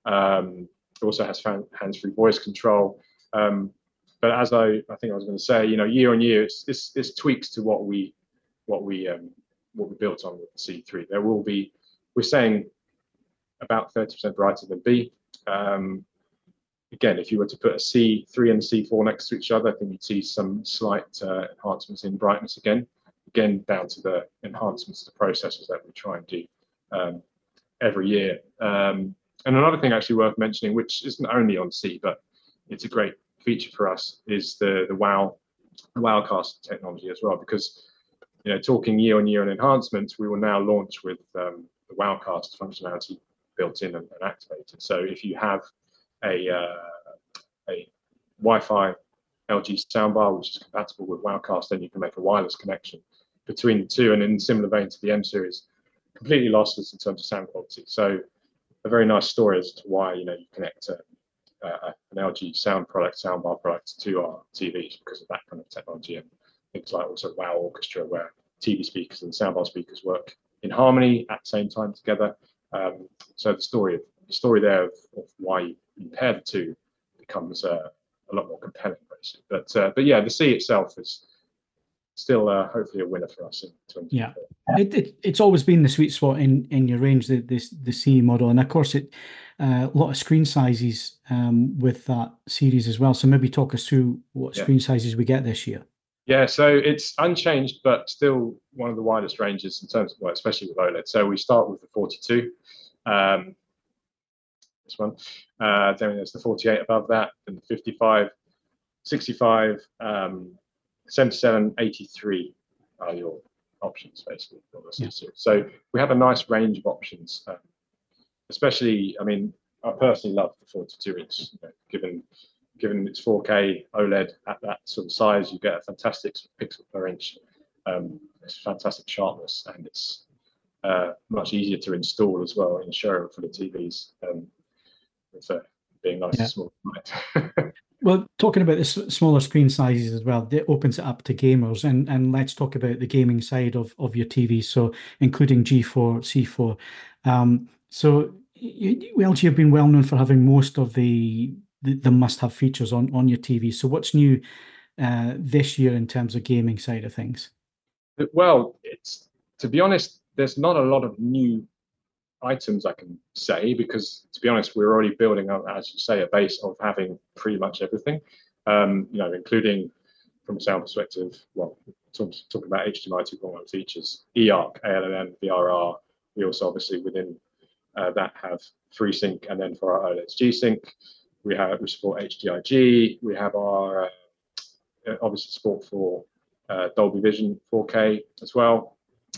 Um, it also has hands-free voice control. Um, but as I, I think I was going to say, you know, year on year, it's, it's, it's tweaks to what we, what we, um, what we built on with the C three. There will be, we're saying about thirty percent brighter than B. Um, Again, if you were to put a C three and a C four next to each other, I think you'd see some slight uh, enhancements in brightness again. Again, down to the enhancements to the processors that we try and do um, every year. Um, and another thing actually worth mentioning, which isn't only on C, but it's a great feature for us, is the the WOW, the WOWcast technology as well. Because you know, talking year on year on enhancements, we will now launch with um, the WOWcast functionality built in and, and activated. So if you have a, uh, a Wi-Fi L G soundbar which is compatible with WOWcast, then you can make a wireless connection between the two, and in similar vein to the M series, completely lossless in terms of sound quality. So a very nice story as to why you know you connect uh, uh, an L G sound product, soundbar product to our T Vs because of that kind of technology, and things like also WOW Orchestra, where T V speakers and soundbar speakers work in harmony at the same time together. Um, so the story, the story there of, of why you pair the two becomes uh, a lot more compelling, basically. But uh, but yeah, the C itself is still uh, hopefully a winner for us in twenty twenty-four. Yeah, it, it it's always been the sweet spot in in your range, the this the C model, and of course it uh, a lot of screen sizes um, with that series as well. So maybe talk us through what Yeah. screen sizes we get this year. Yeah, so it's unchanged, but still one of the widest ranges in terms of, well, especially with OLED. So we start with the forty-two, um, this one. Uh, then there's the forty-eight above that, and the fifty-five, sixty-five, um, seventy-seven, eighty-three are your options, basically, for the C series. So we have a nice range of options, um, especially, I mean, I personally love the forty-two inch, you know, given given its four K OLED at that sort of size, you get a fantastic pixel per inch. Um, it's fantastic sharpness, and it's uh, much easier to install as well in a showroom full of T Vs. Um, with uh, being nice Yeah. and small. Well, talking about the s- smaller screen sizes as well, it opens it up to gamers, and and let's talk about the gaming side of of your T V, so including G four, C four. Um, so you, you- L G have been well known for having most of the the, the must-have features on on your T V. So what's new uh, this year in terms of gaming side of things? Well, it's to be honest, there's not a lot of new items I can say, because to be honest, we're already building up, as you say, a base of having pretty much everything, um, you know, including from a sound perspective, well, talk, talking about H D M I two point one features, E A R C, A L N M, V R R. We also obviously within uh, that have FreeSync, and then for our OLEDs G-Sync, we have we support H D I G. We have our uh, obviously support for uh, Dolby Vision four K as well.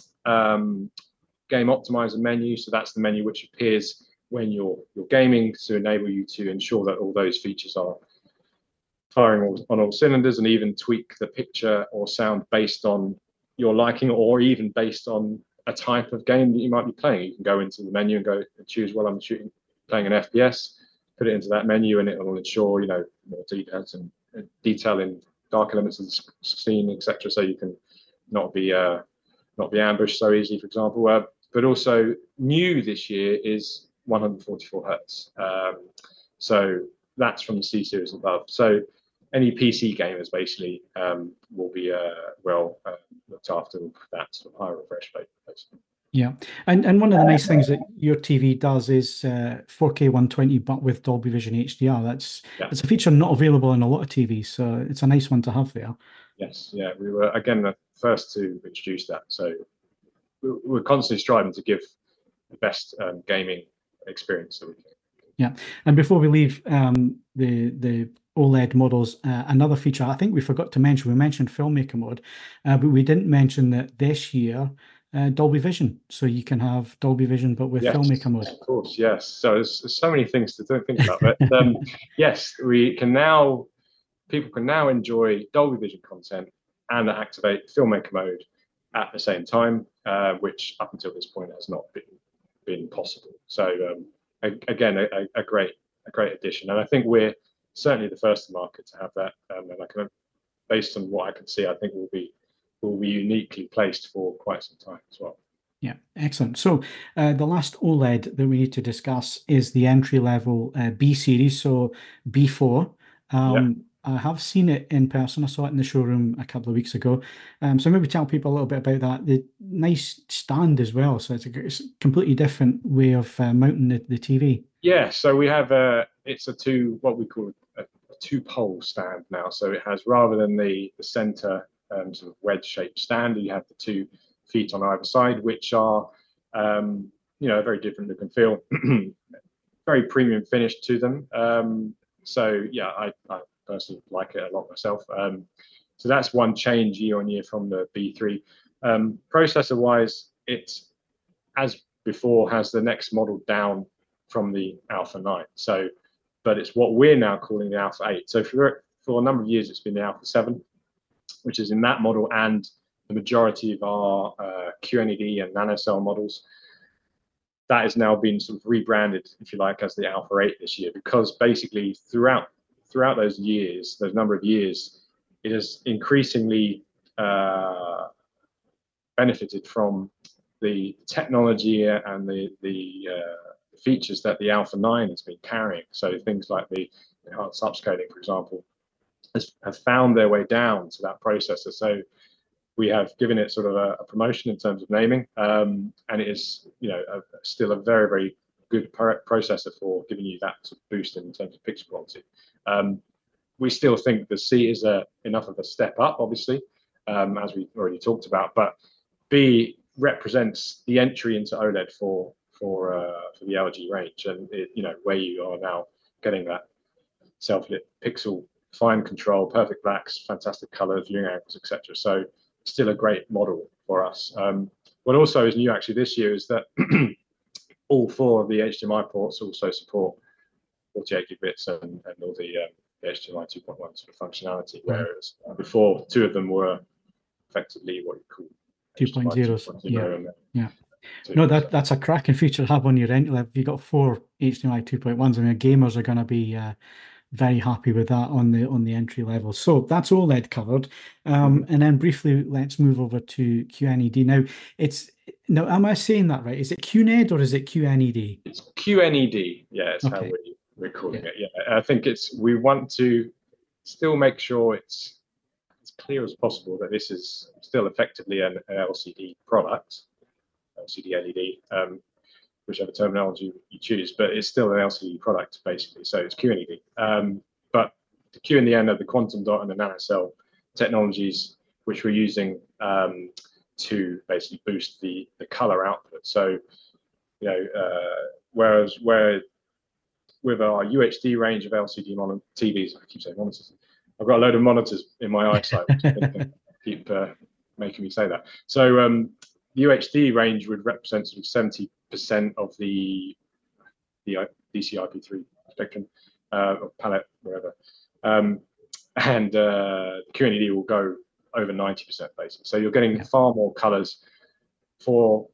Um, Game Optimizer menu, so that's the menu which appears when you're you're gaming to enable you to ensure that all those features are firing all, on all cylinders, and even tweak the picture or sound based on your liking, or even based on a type of game that you might be playing. You can go into the menu and go and choose, well, I'm shooting playing an F P S, put it into that menu, and it will ensure, you know, more details and uh, detail in dark elements of the scene, et cetera. So you can not be uh, not be ambushed so easily, for example. Uh, but also new this year is one forty-four hertz. Um, so that's from the C series above. So any P C gamers basically um, will be uh, well uh, looked after with that sort of higher refresh rate, basically. Yeah, and and one of the nice things that your T V does is uh, four K one twenty, but with Dolby Vision H D R. That's Yeah. It's a feature not available in a lot of T Vs, so it's a nice one to have there. Yes, yeah, we were again the first to introduce that. So we're constantly striving to give the best um, gaming experience that we can. Yeah, and before we leave um, the the OLED models, uh, another feature I think we forgot to mention. We mentioned Filmmaker Mode, uh, but we didn't mention that this year uh, Dolby Vision. So you can have Dolby Vision, but with Yes, Filmmaker Mode. of course, yes. So there's, there's so many things to don't think about. But um, yes, we can now. People can now enjoy Dolby Vision content and activate Filmmaker Mode at the same time, uh, which up until this point has not been been possible. So um, a, again, a, a great a great addition, and I think we're certainly the first to market to have that. Um, and I can, based on what I can see, I think we'll be will be uniquely placed for quite some time as well. Yeah, excellent. So uh, the last OLED that we need to discuss is the entry level uh, B series, so B four. Um, I have seen it in person. I saw it in the showroom a couple of weeks ago. Um, so maybe tell people a little bit about that. The nice stand as well. So it's a, it's a completely different way of uh, mounting the, the T V. Yeah, so we have a, it's a two, what we call a, a two pole stand now. So it has, rather than the, the center um, sort of wedge shaped stand, you have the two feet on either side, which are, um, you know, a very different look and feel, very premium finish to them. Um, so yeah, I, I personally like it a lot myself. Um, so that's one change year on year from the B three. Um, processor wise, it's, as before, has the next model down from the Alpha nine. So, but it's what we're now calling the Alpha eight. So for, for a number of years, it's been the Alpha seven, which is in that model, and the majority of our uh, Q N E D and nanocell models. That has now been sort of rebranded, if you like, as the Alpha eight this year, because basically throughout throughout those years, those number of years, it has increasingly uh, benefited from the technology and the the uh, features that the Alpha nine has been carrying. So things like the enhanced upscaling, for example, has, have found their way down to that processor. So we have given it sort of a, a promotion in terms of naming, um, and it is, you know, a, still a very, very good processor for giving you that sort of boost in terms of picture quality. Um, we still think the C is a, enough of a step up, obviously, um, as we already talked about, but B represents the entry into OLED for for uh, for the L G range, and it, you know, where you are now getting that self-lit pixel, fine control, perfect blacks, fantastic colors, viewing angles, et cetera. So still a great model for us. Um, what also is new actually this year is that all four of the H D M I ports also support forty-eight gigabits and, and all the, um, the H D M I two point one sort of functionality, whereas before two of them were effectively what you call two point oh. Yeah. and, Yeah. too. No, that that's a cracking feature to have on your entry level. If you've got four H D M I two point ones, I mean, gamers are going to be uh, very happy with that on the on the entry level. So that's OLED covered. Um, Mhm. and then briefly, let's move over to Q N E D. Now, it's now, am I saying that right? Is it Q N E D or is it Q N E D? It's Q N E D, yeah, it's how Okay. we, we're calling Yeah. it. Yeah, I think it's, we want to still make sure it's as clear as possible that this is still effectively an, an L C D product, L C D L E D, um, whichever terminology you choose, but it's still an L C D product basically. So it's Q N E D. Um, but the Q and the N are the quantum dot and the nanocell technologies which we're using um, to basically boost the the color output. So you know, uh, whereas where with our U H D range of L C D monitor T Vs, I keep saying monitors. I've got a load of monitors in my eyesight, which keep uh, making me say that. So um, the U H D range would represent sort of seventy percent of the the D C I P three spectrum, uh, or palette, wherever. Um, and uh, the Q N E D will go over ninety percent basically. So you're getting Yeah. far more colors for,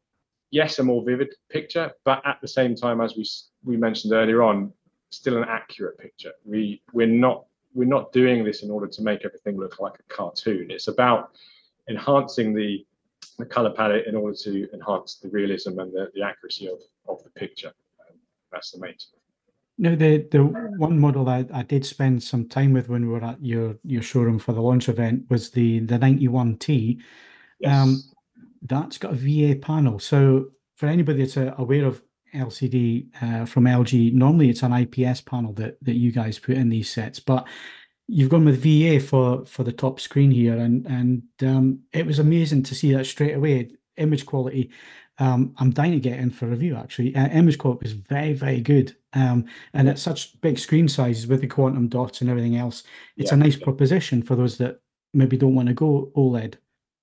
yes, a more vivid picture, but at the same time, as we we mentioned earlier on, still an accurate picture. We we're not we're not doing this in order to make everything look like a cartoon. It's about enhancing the the color palette in order to enhance the realism and the, the accuracy of, of the picture. Um, that's the main. Now, the the one model I, I did spend some time with when we were at your your showroom for the launch event was the the ninety-one T. Yes. Um, that's got a V A panel. So for anybody that's uh, aware of L C D uh, from L G, normally it's an I P S panel that that you guys put in these sets, but you've gone with V A for for the top screen here, and and um, it was amazing to see that straight away. Image quality, um, I'm dying to get in for review actually. Uh, image quality was very very good, um, and Yeah. at such big screen sizes with the quantum dots and everything else, it's Yeah. a nice proposition for those that maybe don't want to go OLED.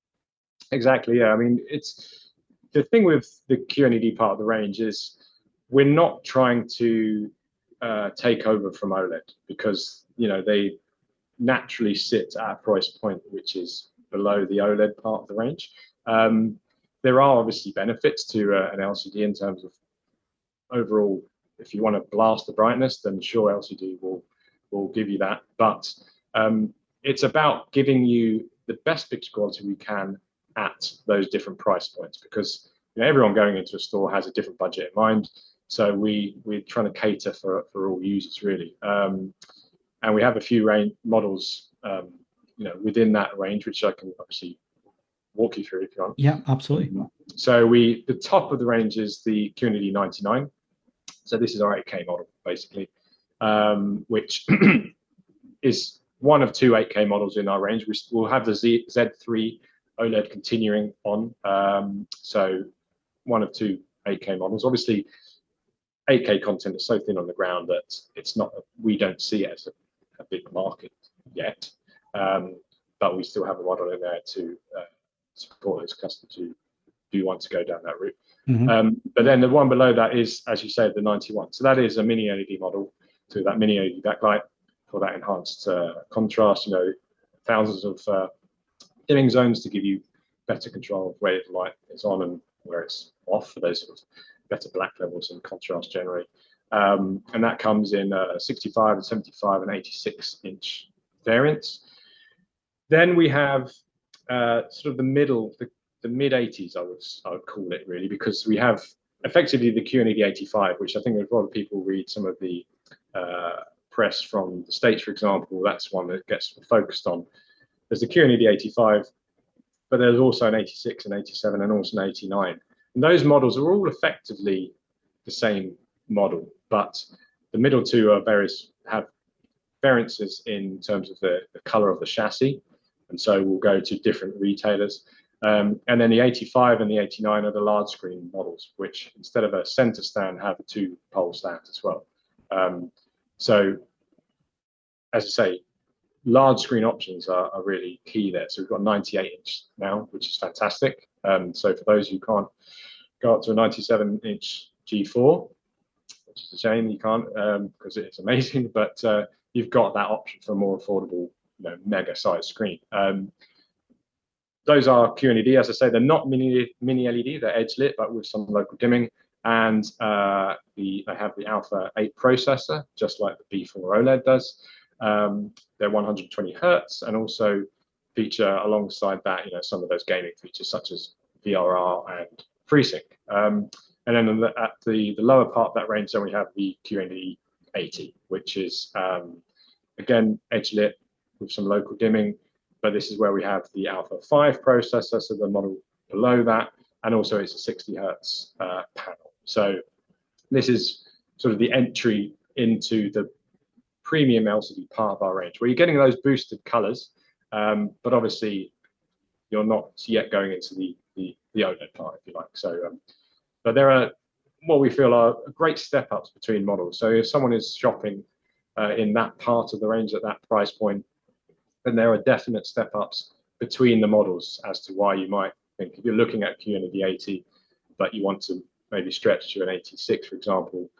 Exactly. Yeah. I mean, it's the thing with the Q N E D part of the range is we're not trying to uh, take over from OLED because you know they naturally sit at a price point which is below the OLED part of the range. Um, there are obviously benefits to uh, an L C D in terms of overall. If you want to blast the brightness, then sure, L C D will will give you that. But um, it's about giving you the best picture quality we can at those different price points because you know, everyone going into a store has a different budget in mind. So we we're trying to cater for for all users really. Um, and we have a few range models, um, you know, within that range, which I can obviously walk you through if you want. Yeah, absolutely. Um, so we, the top of the range is the Q N E D ninety-nine. So this is our eight K model, basically, um, which is one of two eight K models in our range. We will have the Z, Z three OLED continuing on. Um, so one of two eight K models. Obviously, eight K content is so thin on the ground that it's not, we don't see it as a a big market yet, um, but we still have a model in there to uh, support those customers who do want to go down that route. Mm-hmm. Um, but then the one below that is, as you said, the ninety-one. So that is a mini L E D model to that mini L E D backlight for that enhanced uh, contrast. You know, thousands of uh, dimming zones to give you better control of where the light is on and where it's off for those sort of better black levels and contrast generate. Um, and that comes in uh, sixty-five and seventy-five and eighty-six inch variants. Then we have uh, sort of the middle, the, the mid eighties, I would I would call it really, because we have effectively the Q N E D eighty-five, which I think a lot of people read some of the uh, press from the States, for example. That's one that gets focused on. There's the Q N E D eighty-five, but there's also an eighty-six, an eighty-seven, and also an eighty-nine. And those models are all effectively the same model, but the middle two are various have variances in terms of the, the color of the chassis, and so we'll go to different retailers. Um, and then the eighty-five and the eighty-nine are the large screen models, which instead of a center stand have a two pole stand as well. Um, so, as I say, large screen options are, are really key there. So we've got ninety-eight inch now, which is fantastic. Um, so for those who can't go up to a ninety-seven inch G four, which is a shame you can't um, because it's amazing, but uh, you've got that option for a more affordable, you know, mega size screen. Um, those are Q N E D. As I say, they're not mini mini L E D. They're edge lit, but with some local dimming. And uh, the they have the Alpha eight processor, just like the B four OLED does. Um, they're one hundred twenty hertz, and also feature alongside that, you know, some of those gaming features such as V R R and FreeSync. Um, and then at the the lower part of that range, then we have the Q N E D eighty, which is um, again edge lit with some local dimming. But this is where we have the Alpha five processor, so the model below that, and also it's a sixty hertz uh, panel. So this is sort of the entry into the premium L C D part of our range, where you're getting those boosted colors, um, but obviously you're not yet going into the, the, the OLED part, if you like. So, um, but there are what we feel are great step ups between models. So if someone is shopping uh, in that part of the range at that price point, then there are definite step ups between the models as to why you might think, if you're looking at Q N E D eighty, but you want to maybe stretch to an eighty-six, for example.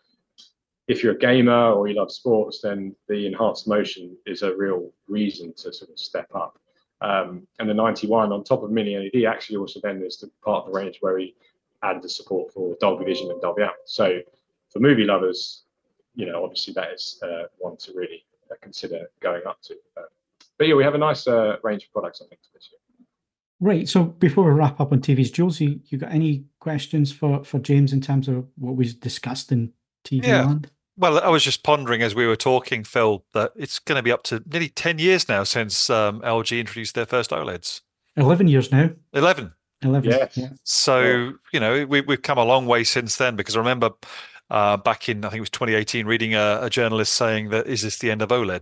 If you're a gamer or you love sports, then the enhanced motion is a real reason to sort of step up. Um, and the ninety-one on top of mini L E D actually also then is the part of the range where we add the support for Dolby Vision and Dolby Atmos. So for movie lovers, you know, obviously that is uh, one to really uh, consider going up to. Uh, but yeah, we have a nice uh, range of products, I think, this year. Right. So before we wrap up on T Vs, Jules, you, you got any questions for, for James in terms of what was discussed in T V Yeah. land? Well, I was just pondering as we were talking, Phil, that it's going to be up to nearly ten years now since um, L G introduced their first OLEDs. eleven years now. eleven. eleven. Yes. Yeah. So, oh. you know, we, we've come a long way since then, because I remember uh, back in, I think it was twenty eighteen, reading a, a journalist saying that, is this the end of OLED?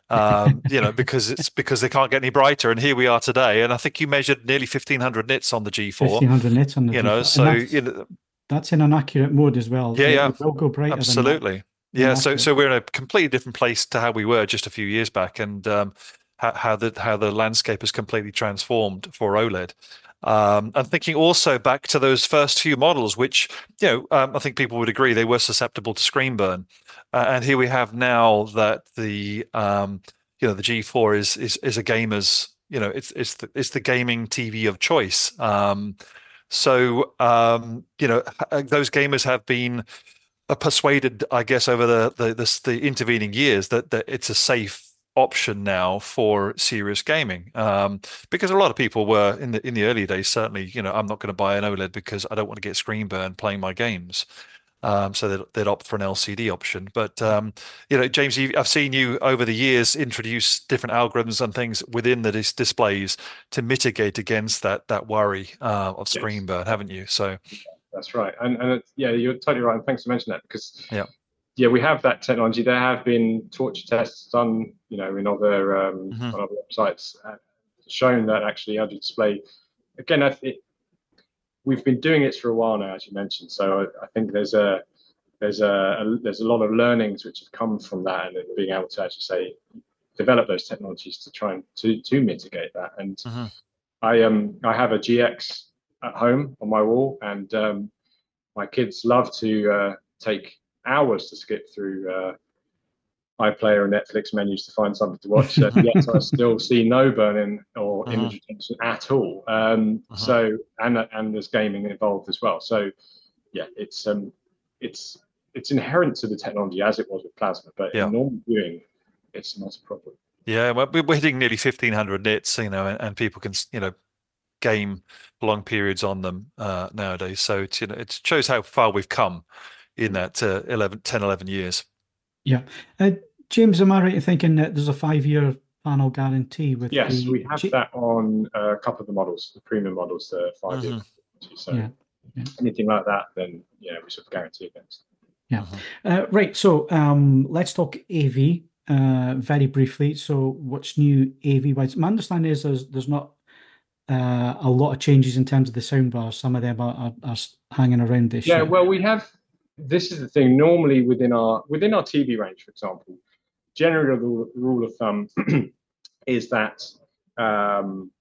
Um, you know, because it's because they can't get any brighter. And here we are today. And I think you measured nearly fifteen hundred nits on the G four. fifteen hundred nits on the you G four. know, so, you know, that's in an accurate mode as well. Yeah, it, yeah. It will go brighter Absolutely. Than that. Yeah, so so we're in a completely different place to how we were just a few years back, and um, how, how the how the landscape has completely transformed for OLED. Um, I'm thinking also back to those first few models, which, you know, um, I think people would agree they were susceptible to screen burn, uh, and here we have now that the um, you know the G four is is is a gamer's, you know, it's it's the, it's the gaming T V of choice. Um, so um, you know, those gamers have been persuaded, I guess, over the the, the the intervening years that that it's a safe option now for serious gaming, um, because a lot of people were in the in the early days, certainly, you know, I'm not going to buy an OLED because I don't want to get screen burn playing my games, um, so they'd, they'd opt for an L C D option. But um, you know, James, you, I've seen you over the years introduce different algorithms and things within the dis displays to mitigate against that that worry uh, of screen yes. burn, haven't you? So. That's right, and and it's, yeah, you're totally right, and thanks for mentioning that, because yeah, yeah, we have that technology. There have been torture tests done, you know, in other um, mm-hmm. on other websites, uh, showing that actually L G Display, again, I th we've been doing it for a while now, as you mentioned. So I, I think there's a there's a, a there's a lot of learnings which have come from that, and being able to actually say develop those technologies to try and to to mitigate that. And mm-hmm. I um I have a G X at home on my wall, and um, my kids love to uh, take hours to skip through uh, iPlayer and Netflix menus to find something to watch. Uh, yet I still see no burn-in or uh-huh. image retention at all. Um, uh-huh. So and and there's gaming involved as well. So yeah, it's um it's it's inherent to the technology as it was with plasma, but yeah. in normal viewing, it's not a problem. Yeah, well, we're hitting nearly fifteen hundred nits, you know, and, and people can, you know, game long periods on them uh, nowadays. So it's, you know, it shows how far we've come in that uh, eleven, ten, eleven years. Yeah. Uh, James, am I right in thinking that there's a five-year panel guarantee with Yes, the... we have G that on a couple of the models, the premium models, the five-year. Mm-hmm. So yeah. Yeah. anything like that, then, yeah, we sort of guarantee against. Yeah. Mm-hmm. uh, right, so um, let's talk A V uh, very briefly. So what's new A V-wise? My understanding is there's, there's not Uh, a lot of changes in terms of the soundbars. Some of them are, are, are hanging around this yeah, year. Well, we have. This is the thing. Normally, within our within our T V range, for example, generally the rule of thumb is that um,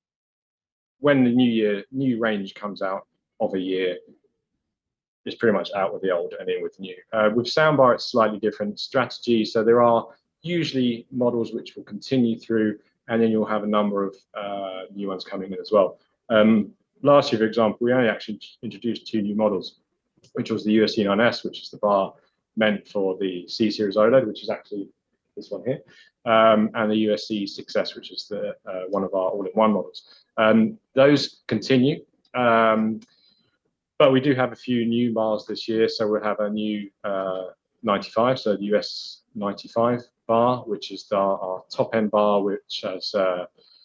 when the new year new range comes out of a year, it's pretty much out with the old and in with the new. Uh, with soundbar, it's slightly different strategy. So there are usually models which will continue through and then you'll have a number of uh, new ones coming in as well. Um, last year, for example, we only actually introduced two new models, which was the U S C nine S, which is the bar meant for the C series OLED, which is actually this one here, um, and the U S C six S, which is the uh, one of our all-in-one models. Um, those continue, um, but we do have a few new bars this year. So we'll have a new uh, ninety-five, so the U S ninety-five bar, which is the, our top-end bar, which has uh,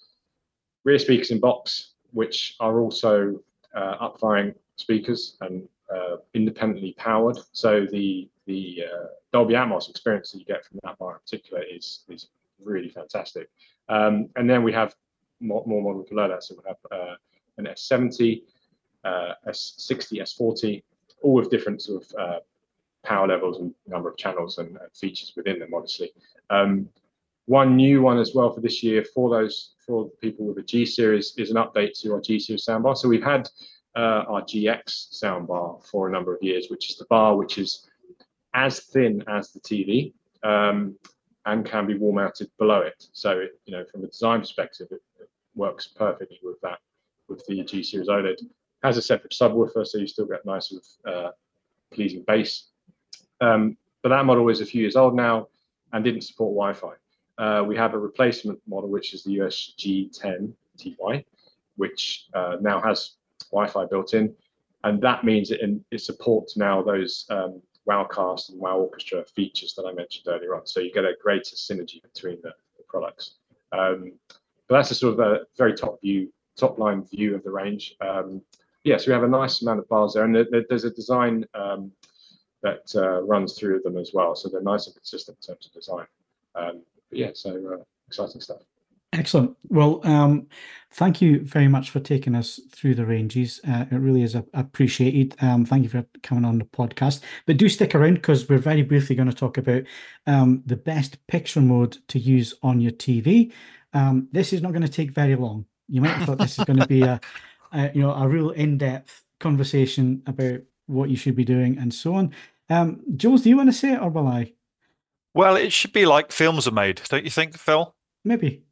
rear speakers in box, which are also uh, up-firing speakers and uh, independently powered. So the the uh, Dolby Atmos experience that you get from that bar in particular is is really fantastic. Um, and then we have more, more models below that. So we have uh, an S seventy, uh, S sixty, S forty, all with different sort of uh, power levels and number of channels and uh, features within them, obviously. Um, one new one as well for this year for those for people with a G series is an update to our G series soundbar. So we've had uh, our G X soundbar for a number of years, which is the bar which is as thin as the T V um, and can be wall mounted below it. So it, you know, from a design perspective, it, it works perfectly with that with the G series OLED. It has a separate subwoofer, so you still get nice sort of uh, pleasing bass. Um, but that model is a few years old now and didn't support Wi-Fi. Uh, we have a replacement model, which is the U S G ten T Y, which uh, now has Wi-Fi built in, and that means it, it supports now those um, Wowcast and Wow Orchestra features that I mentioned earlier on. So you get a greater synergy between the, the products. Um, but that's a sort of a very top view, top line view of the range. Um, yeah, so we have a nice amount of bars there, and there, there's a design um, that uh, runs through them as well. So they're nice and consistent in terms of design. Um, but yeah, so uh, exciting stuff. Excellent. Well, um, thank you very much for taking us through the ranges. Uh, it really is appreciated. Um, thank you for coming on the podcast. But do stick around, because we're very briefly going to talk about um, the best picture mode to use on your T V. Um, this is not going to take very long. You might have thought this is going to be a, a you know a real in-depth conversation about what you should be doing and so on. Um, Jules, do you want to say it, or will I? Well, it should be like films are made, don't you think, Phil? Maybe.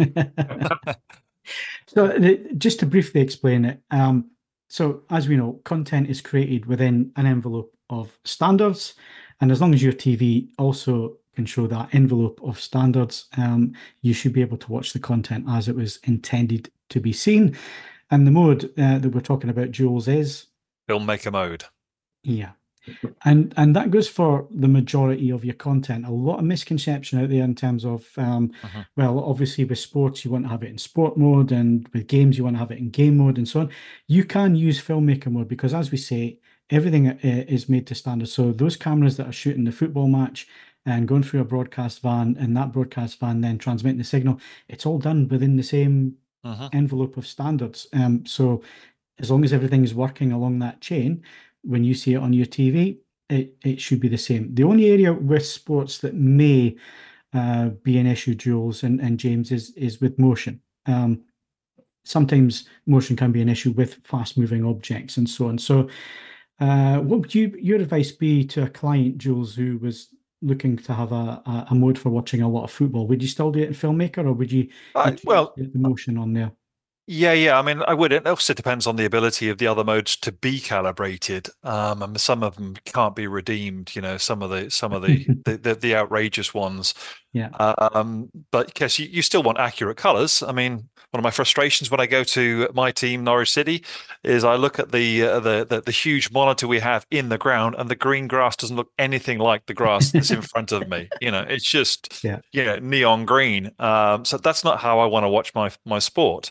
So the, just to briefly explain it, um, so as we know, content is created within an envelope of standards, and as long as your T V also can show that envelope of standards, um, you should be able to watch the content as it was intended to be seen. And the mode uh, that we're talking about, Jules, is Filmmaker mode. Yeah. And and that goes for the majority of your content. A lot of misconception out there in terms of, um, uh-huh. well, obviously with sports, you want to have it in sport mode, and with games, you want to have it in game mode and so on. You can use filmmaker mode because, as we say, everything uh, is made to standard. So those cameras that are shooting the football match and going through a broadcast van, and that broadcast van then transmitting the signal, it's all done within the same uh-huh. envelope of standards. Um, so as long as everything is working along that chain, when you see it on your T V, it, it should be the same. The only area with sports that may uh, be an issue, Jules and, and James, is, is with motion. Um, sometimes motion can be an issue with fast-moving objects and so on. So uh, what would you, your advice be to a client, Jules, who was looking to have a, a, a mode for watching a lot of football? Would you still do it in Filmmaker, or would you, Uh, would you well, get the motion on there? Yeah, yeah. I mean, I would. It also depends on the ability of the other modes to be calibrated. Um, and some of them can't be redeemed. You know, some of the some of the the, the, the outrageous ones. Yeah. Um, but yes, you, you still want accurate colors. I mean, one of my frustrations when I go to my team, Norwich City, is I look at the, uh, the the the huge monitor we have in the ground, and the green grass doesn't look anything like the grass that's in front of me. You know, it's just Yeah. you know, neon green. Um, so that's not how I want to watch my my sport.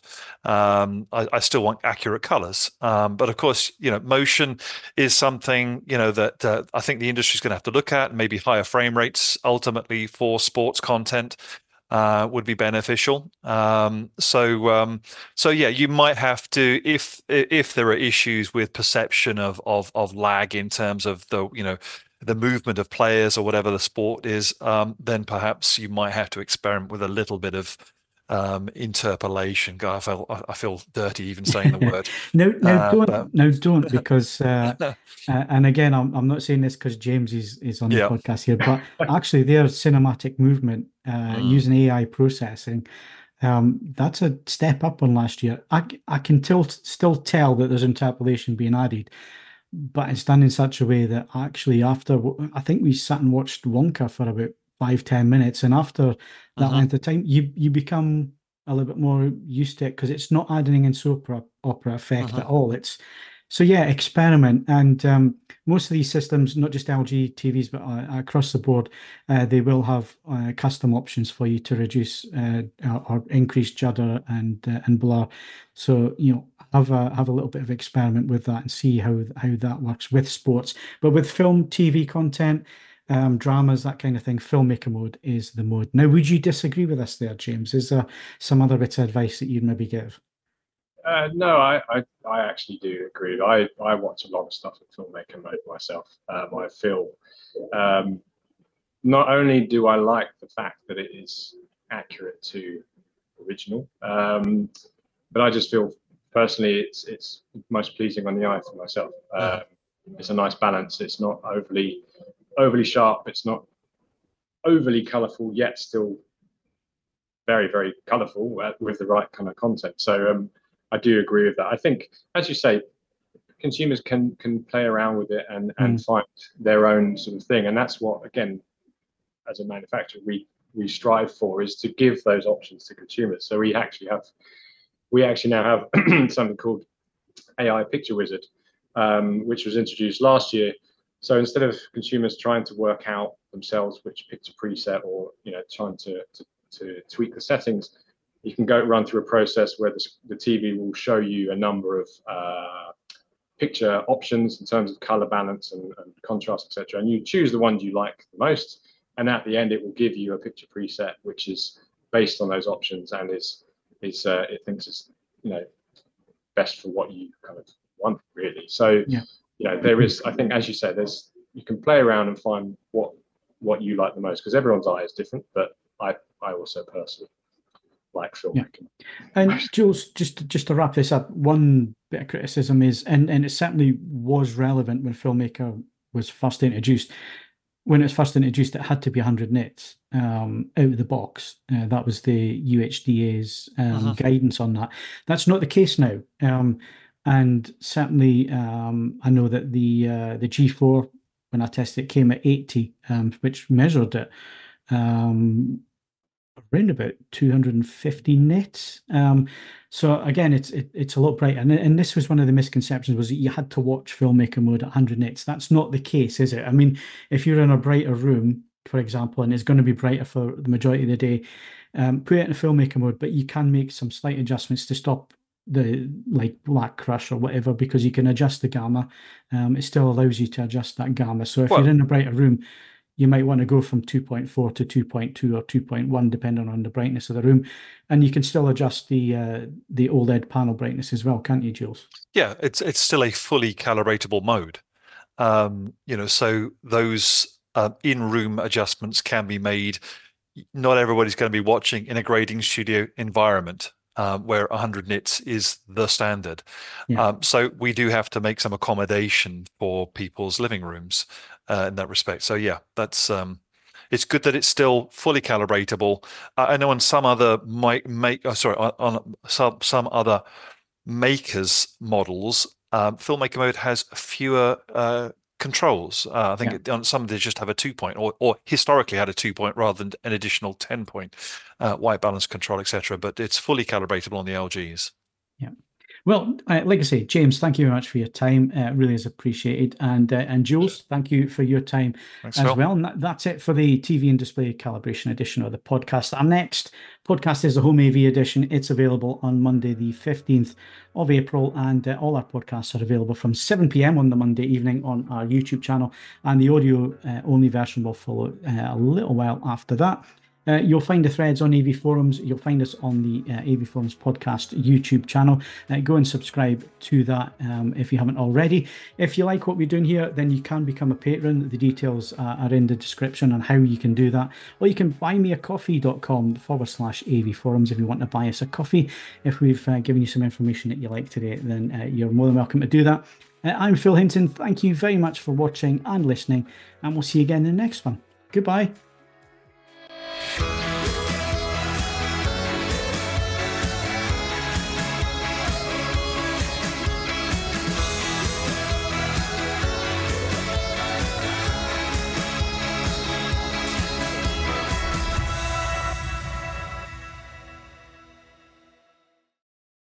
Um, I, I still want accurate colors. Um, but of course, you know, motion is something, you know, that uh, I think the industry is going to have to look at. Maybe higher frame rates ultimately for sports content uh, would be beneficial. Um, so, um, so yeah, you might have to, if if there are issues with perception of of of lag in terms of the, you know, the movement of players or whatever the sport is, um, then perhaps you might have to experiment with a little bit of um interpolation. God, I feel I feel dirty even saying the word. no no uh, don't but... no don't because uh, uh and again I'm, I'm not saying this because James is is on the yeah. podcast here, but actually their cinematic movement uh mm. using A I processing Um, that's a step up on last year. I, I can still still tell that there's interpolation being added, but it's done in such a way that actually after, I think we sat and watched Wonka for about five, ten minutes, and after that Mhm. length of time, you you become a little bit more used to it because it's not adding in soap opera, opera effect Mhm. at all. It's so yeah, experiment. And um, most of these systems, not just L G T Vs, but uh, across the board, uh, they will have uh, custom options for you to reduce uh, or or increase judder and uh, and blur. So you know, have a have a little bit of experiment with that and see how how that works with sports. But with film, T V content, um, dramas, that kind of thing, filmmaker mode is the mode. Now, would you disagree with us there, James? Is there some other bit of advice that you'd maybe give? Uh, no, I, I, I actually do agree. I, I watch a lot of stuff in filmmaker mode myself. Um, I feel um, not only do I like the fact that it is accurate to original, um, but I just feel personally it's it's most pleasing on the eye for myself. Um, it's a nice balance. It's not overly overly sharp. It's not overly colourful yet still very very colourful uh, with the right kind of content. So um, I do agree with that. I think, as you say, consumers can can play around with it and and Mm. find their own sort of thing, and that's what, again, as a manufacturer, we we strive for, is to give those options to consumers. So we actually have we actually now have something called A I Picture Wizard, um, which was introduced last year. So instead of consumers trying to work out themselves which picture preset, or you know trying to to, to tweak the settings, you can go run through a process where the, the T V will show you a number of uh, picture options in terms of color balance and, and contrast, et cetera. And you choose the ones you like the most, and at the end, it will give you a picture preset which is based on those options and is is uh, it thinks it's you know best for what you kind of want, really. So Yeah. you know there is, I think, as you said, there's you can play around and find what what you like the most, because everyone's eye is different. But I I also personally like filmmaking. And Jules, just just to wrap this up, one bit of criticism is, and and it certainly was relevant when Filmmaker was first introduced. When it was first introduced, it had to be one hundred nits um, out of the box. Uh, that was the U H D A's um, Mhm. guidance on that. That's not the case now. Um, and certainly, um, I know that the uh, the G four, when I tested it, came at eighty, um, which measured it. Um, around about two hundred fifty nits. Um, so again, it's it, it's a lot brighter. And, and this was one of the misconceptions, was that you had to watch filmmaker mode at one hundred nits. That's not the case, is it? I mean, if you're in a brighter room, for example, and it's going to be brighter for the majority of the day, um, put it in filmmaker mode, but you can make some slight adjustments to stop the like black crush or whatever, because you can adjust the gamma. Um, it still allows you to adjust that gamma. So if Well, you're in a brighter room, you might want to go from two point four to two point two or two point one, depending on the brightness of the room. And you can still adjust the uh, the OLED panel brightness as well, can't you, Jules? yeah, it's it's still a fully calibratable mode. Um, you know, so those uh, in-room adjustments can be made. Not everybody's going to be watching in a grading studio environment uh, where one hundred nits is the standard. Yeah. Um, so we do have to make some accommodation for people's living rooms uh, in that respect. So yeah, that's um, it's good that it's still fully calibratable. Uh, I know on some other might make oh, sorry on, on some some other makers models, um, filmmaker mode has fewer uh, controls. Uh, I think Yeah. it, on some they just have a two point, or, or historically had a two point rather than an additional ten point uh, white balance control, et cetera. But it's fully calibratable on the L Gs. Yeah. Well, uh, like I say, James, thank you very much for your time. Uh, really is appreciated. And uh, and Jules, thank you for your time Thanks, as Phil. well. And that, that's it for the T V and display calibration edition of the podcast. Our next podcast is the Home A V edition. It's available on Monday, the fifteenth of April. And uh, all our podcasts are available from seven p m on the Monday evening on our YouTube channel. And the audio uh, only version will follow uh, a little while after that. Uh, you'll find the threads on A V Forums. You'll find us on the uh, A V Forums podcast YouTube channel. Uh, go and subscribe to that um, if you haven't already. If you like what we're doing here, then you can become a patron. The details uh, are in the description on how you can do that. Or you can buymeacoffee.com forward slash AV Forums if you want to buy us a coffee. If we've uh, given you some information that you like today, then uh, you're more than welcome to do that. Uh, I'm Phil Hinton. Thank you very much for watching and listening, and we'll see you again in the next one. Goodbye.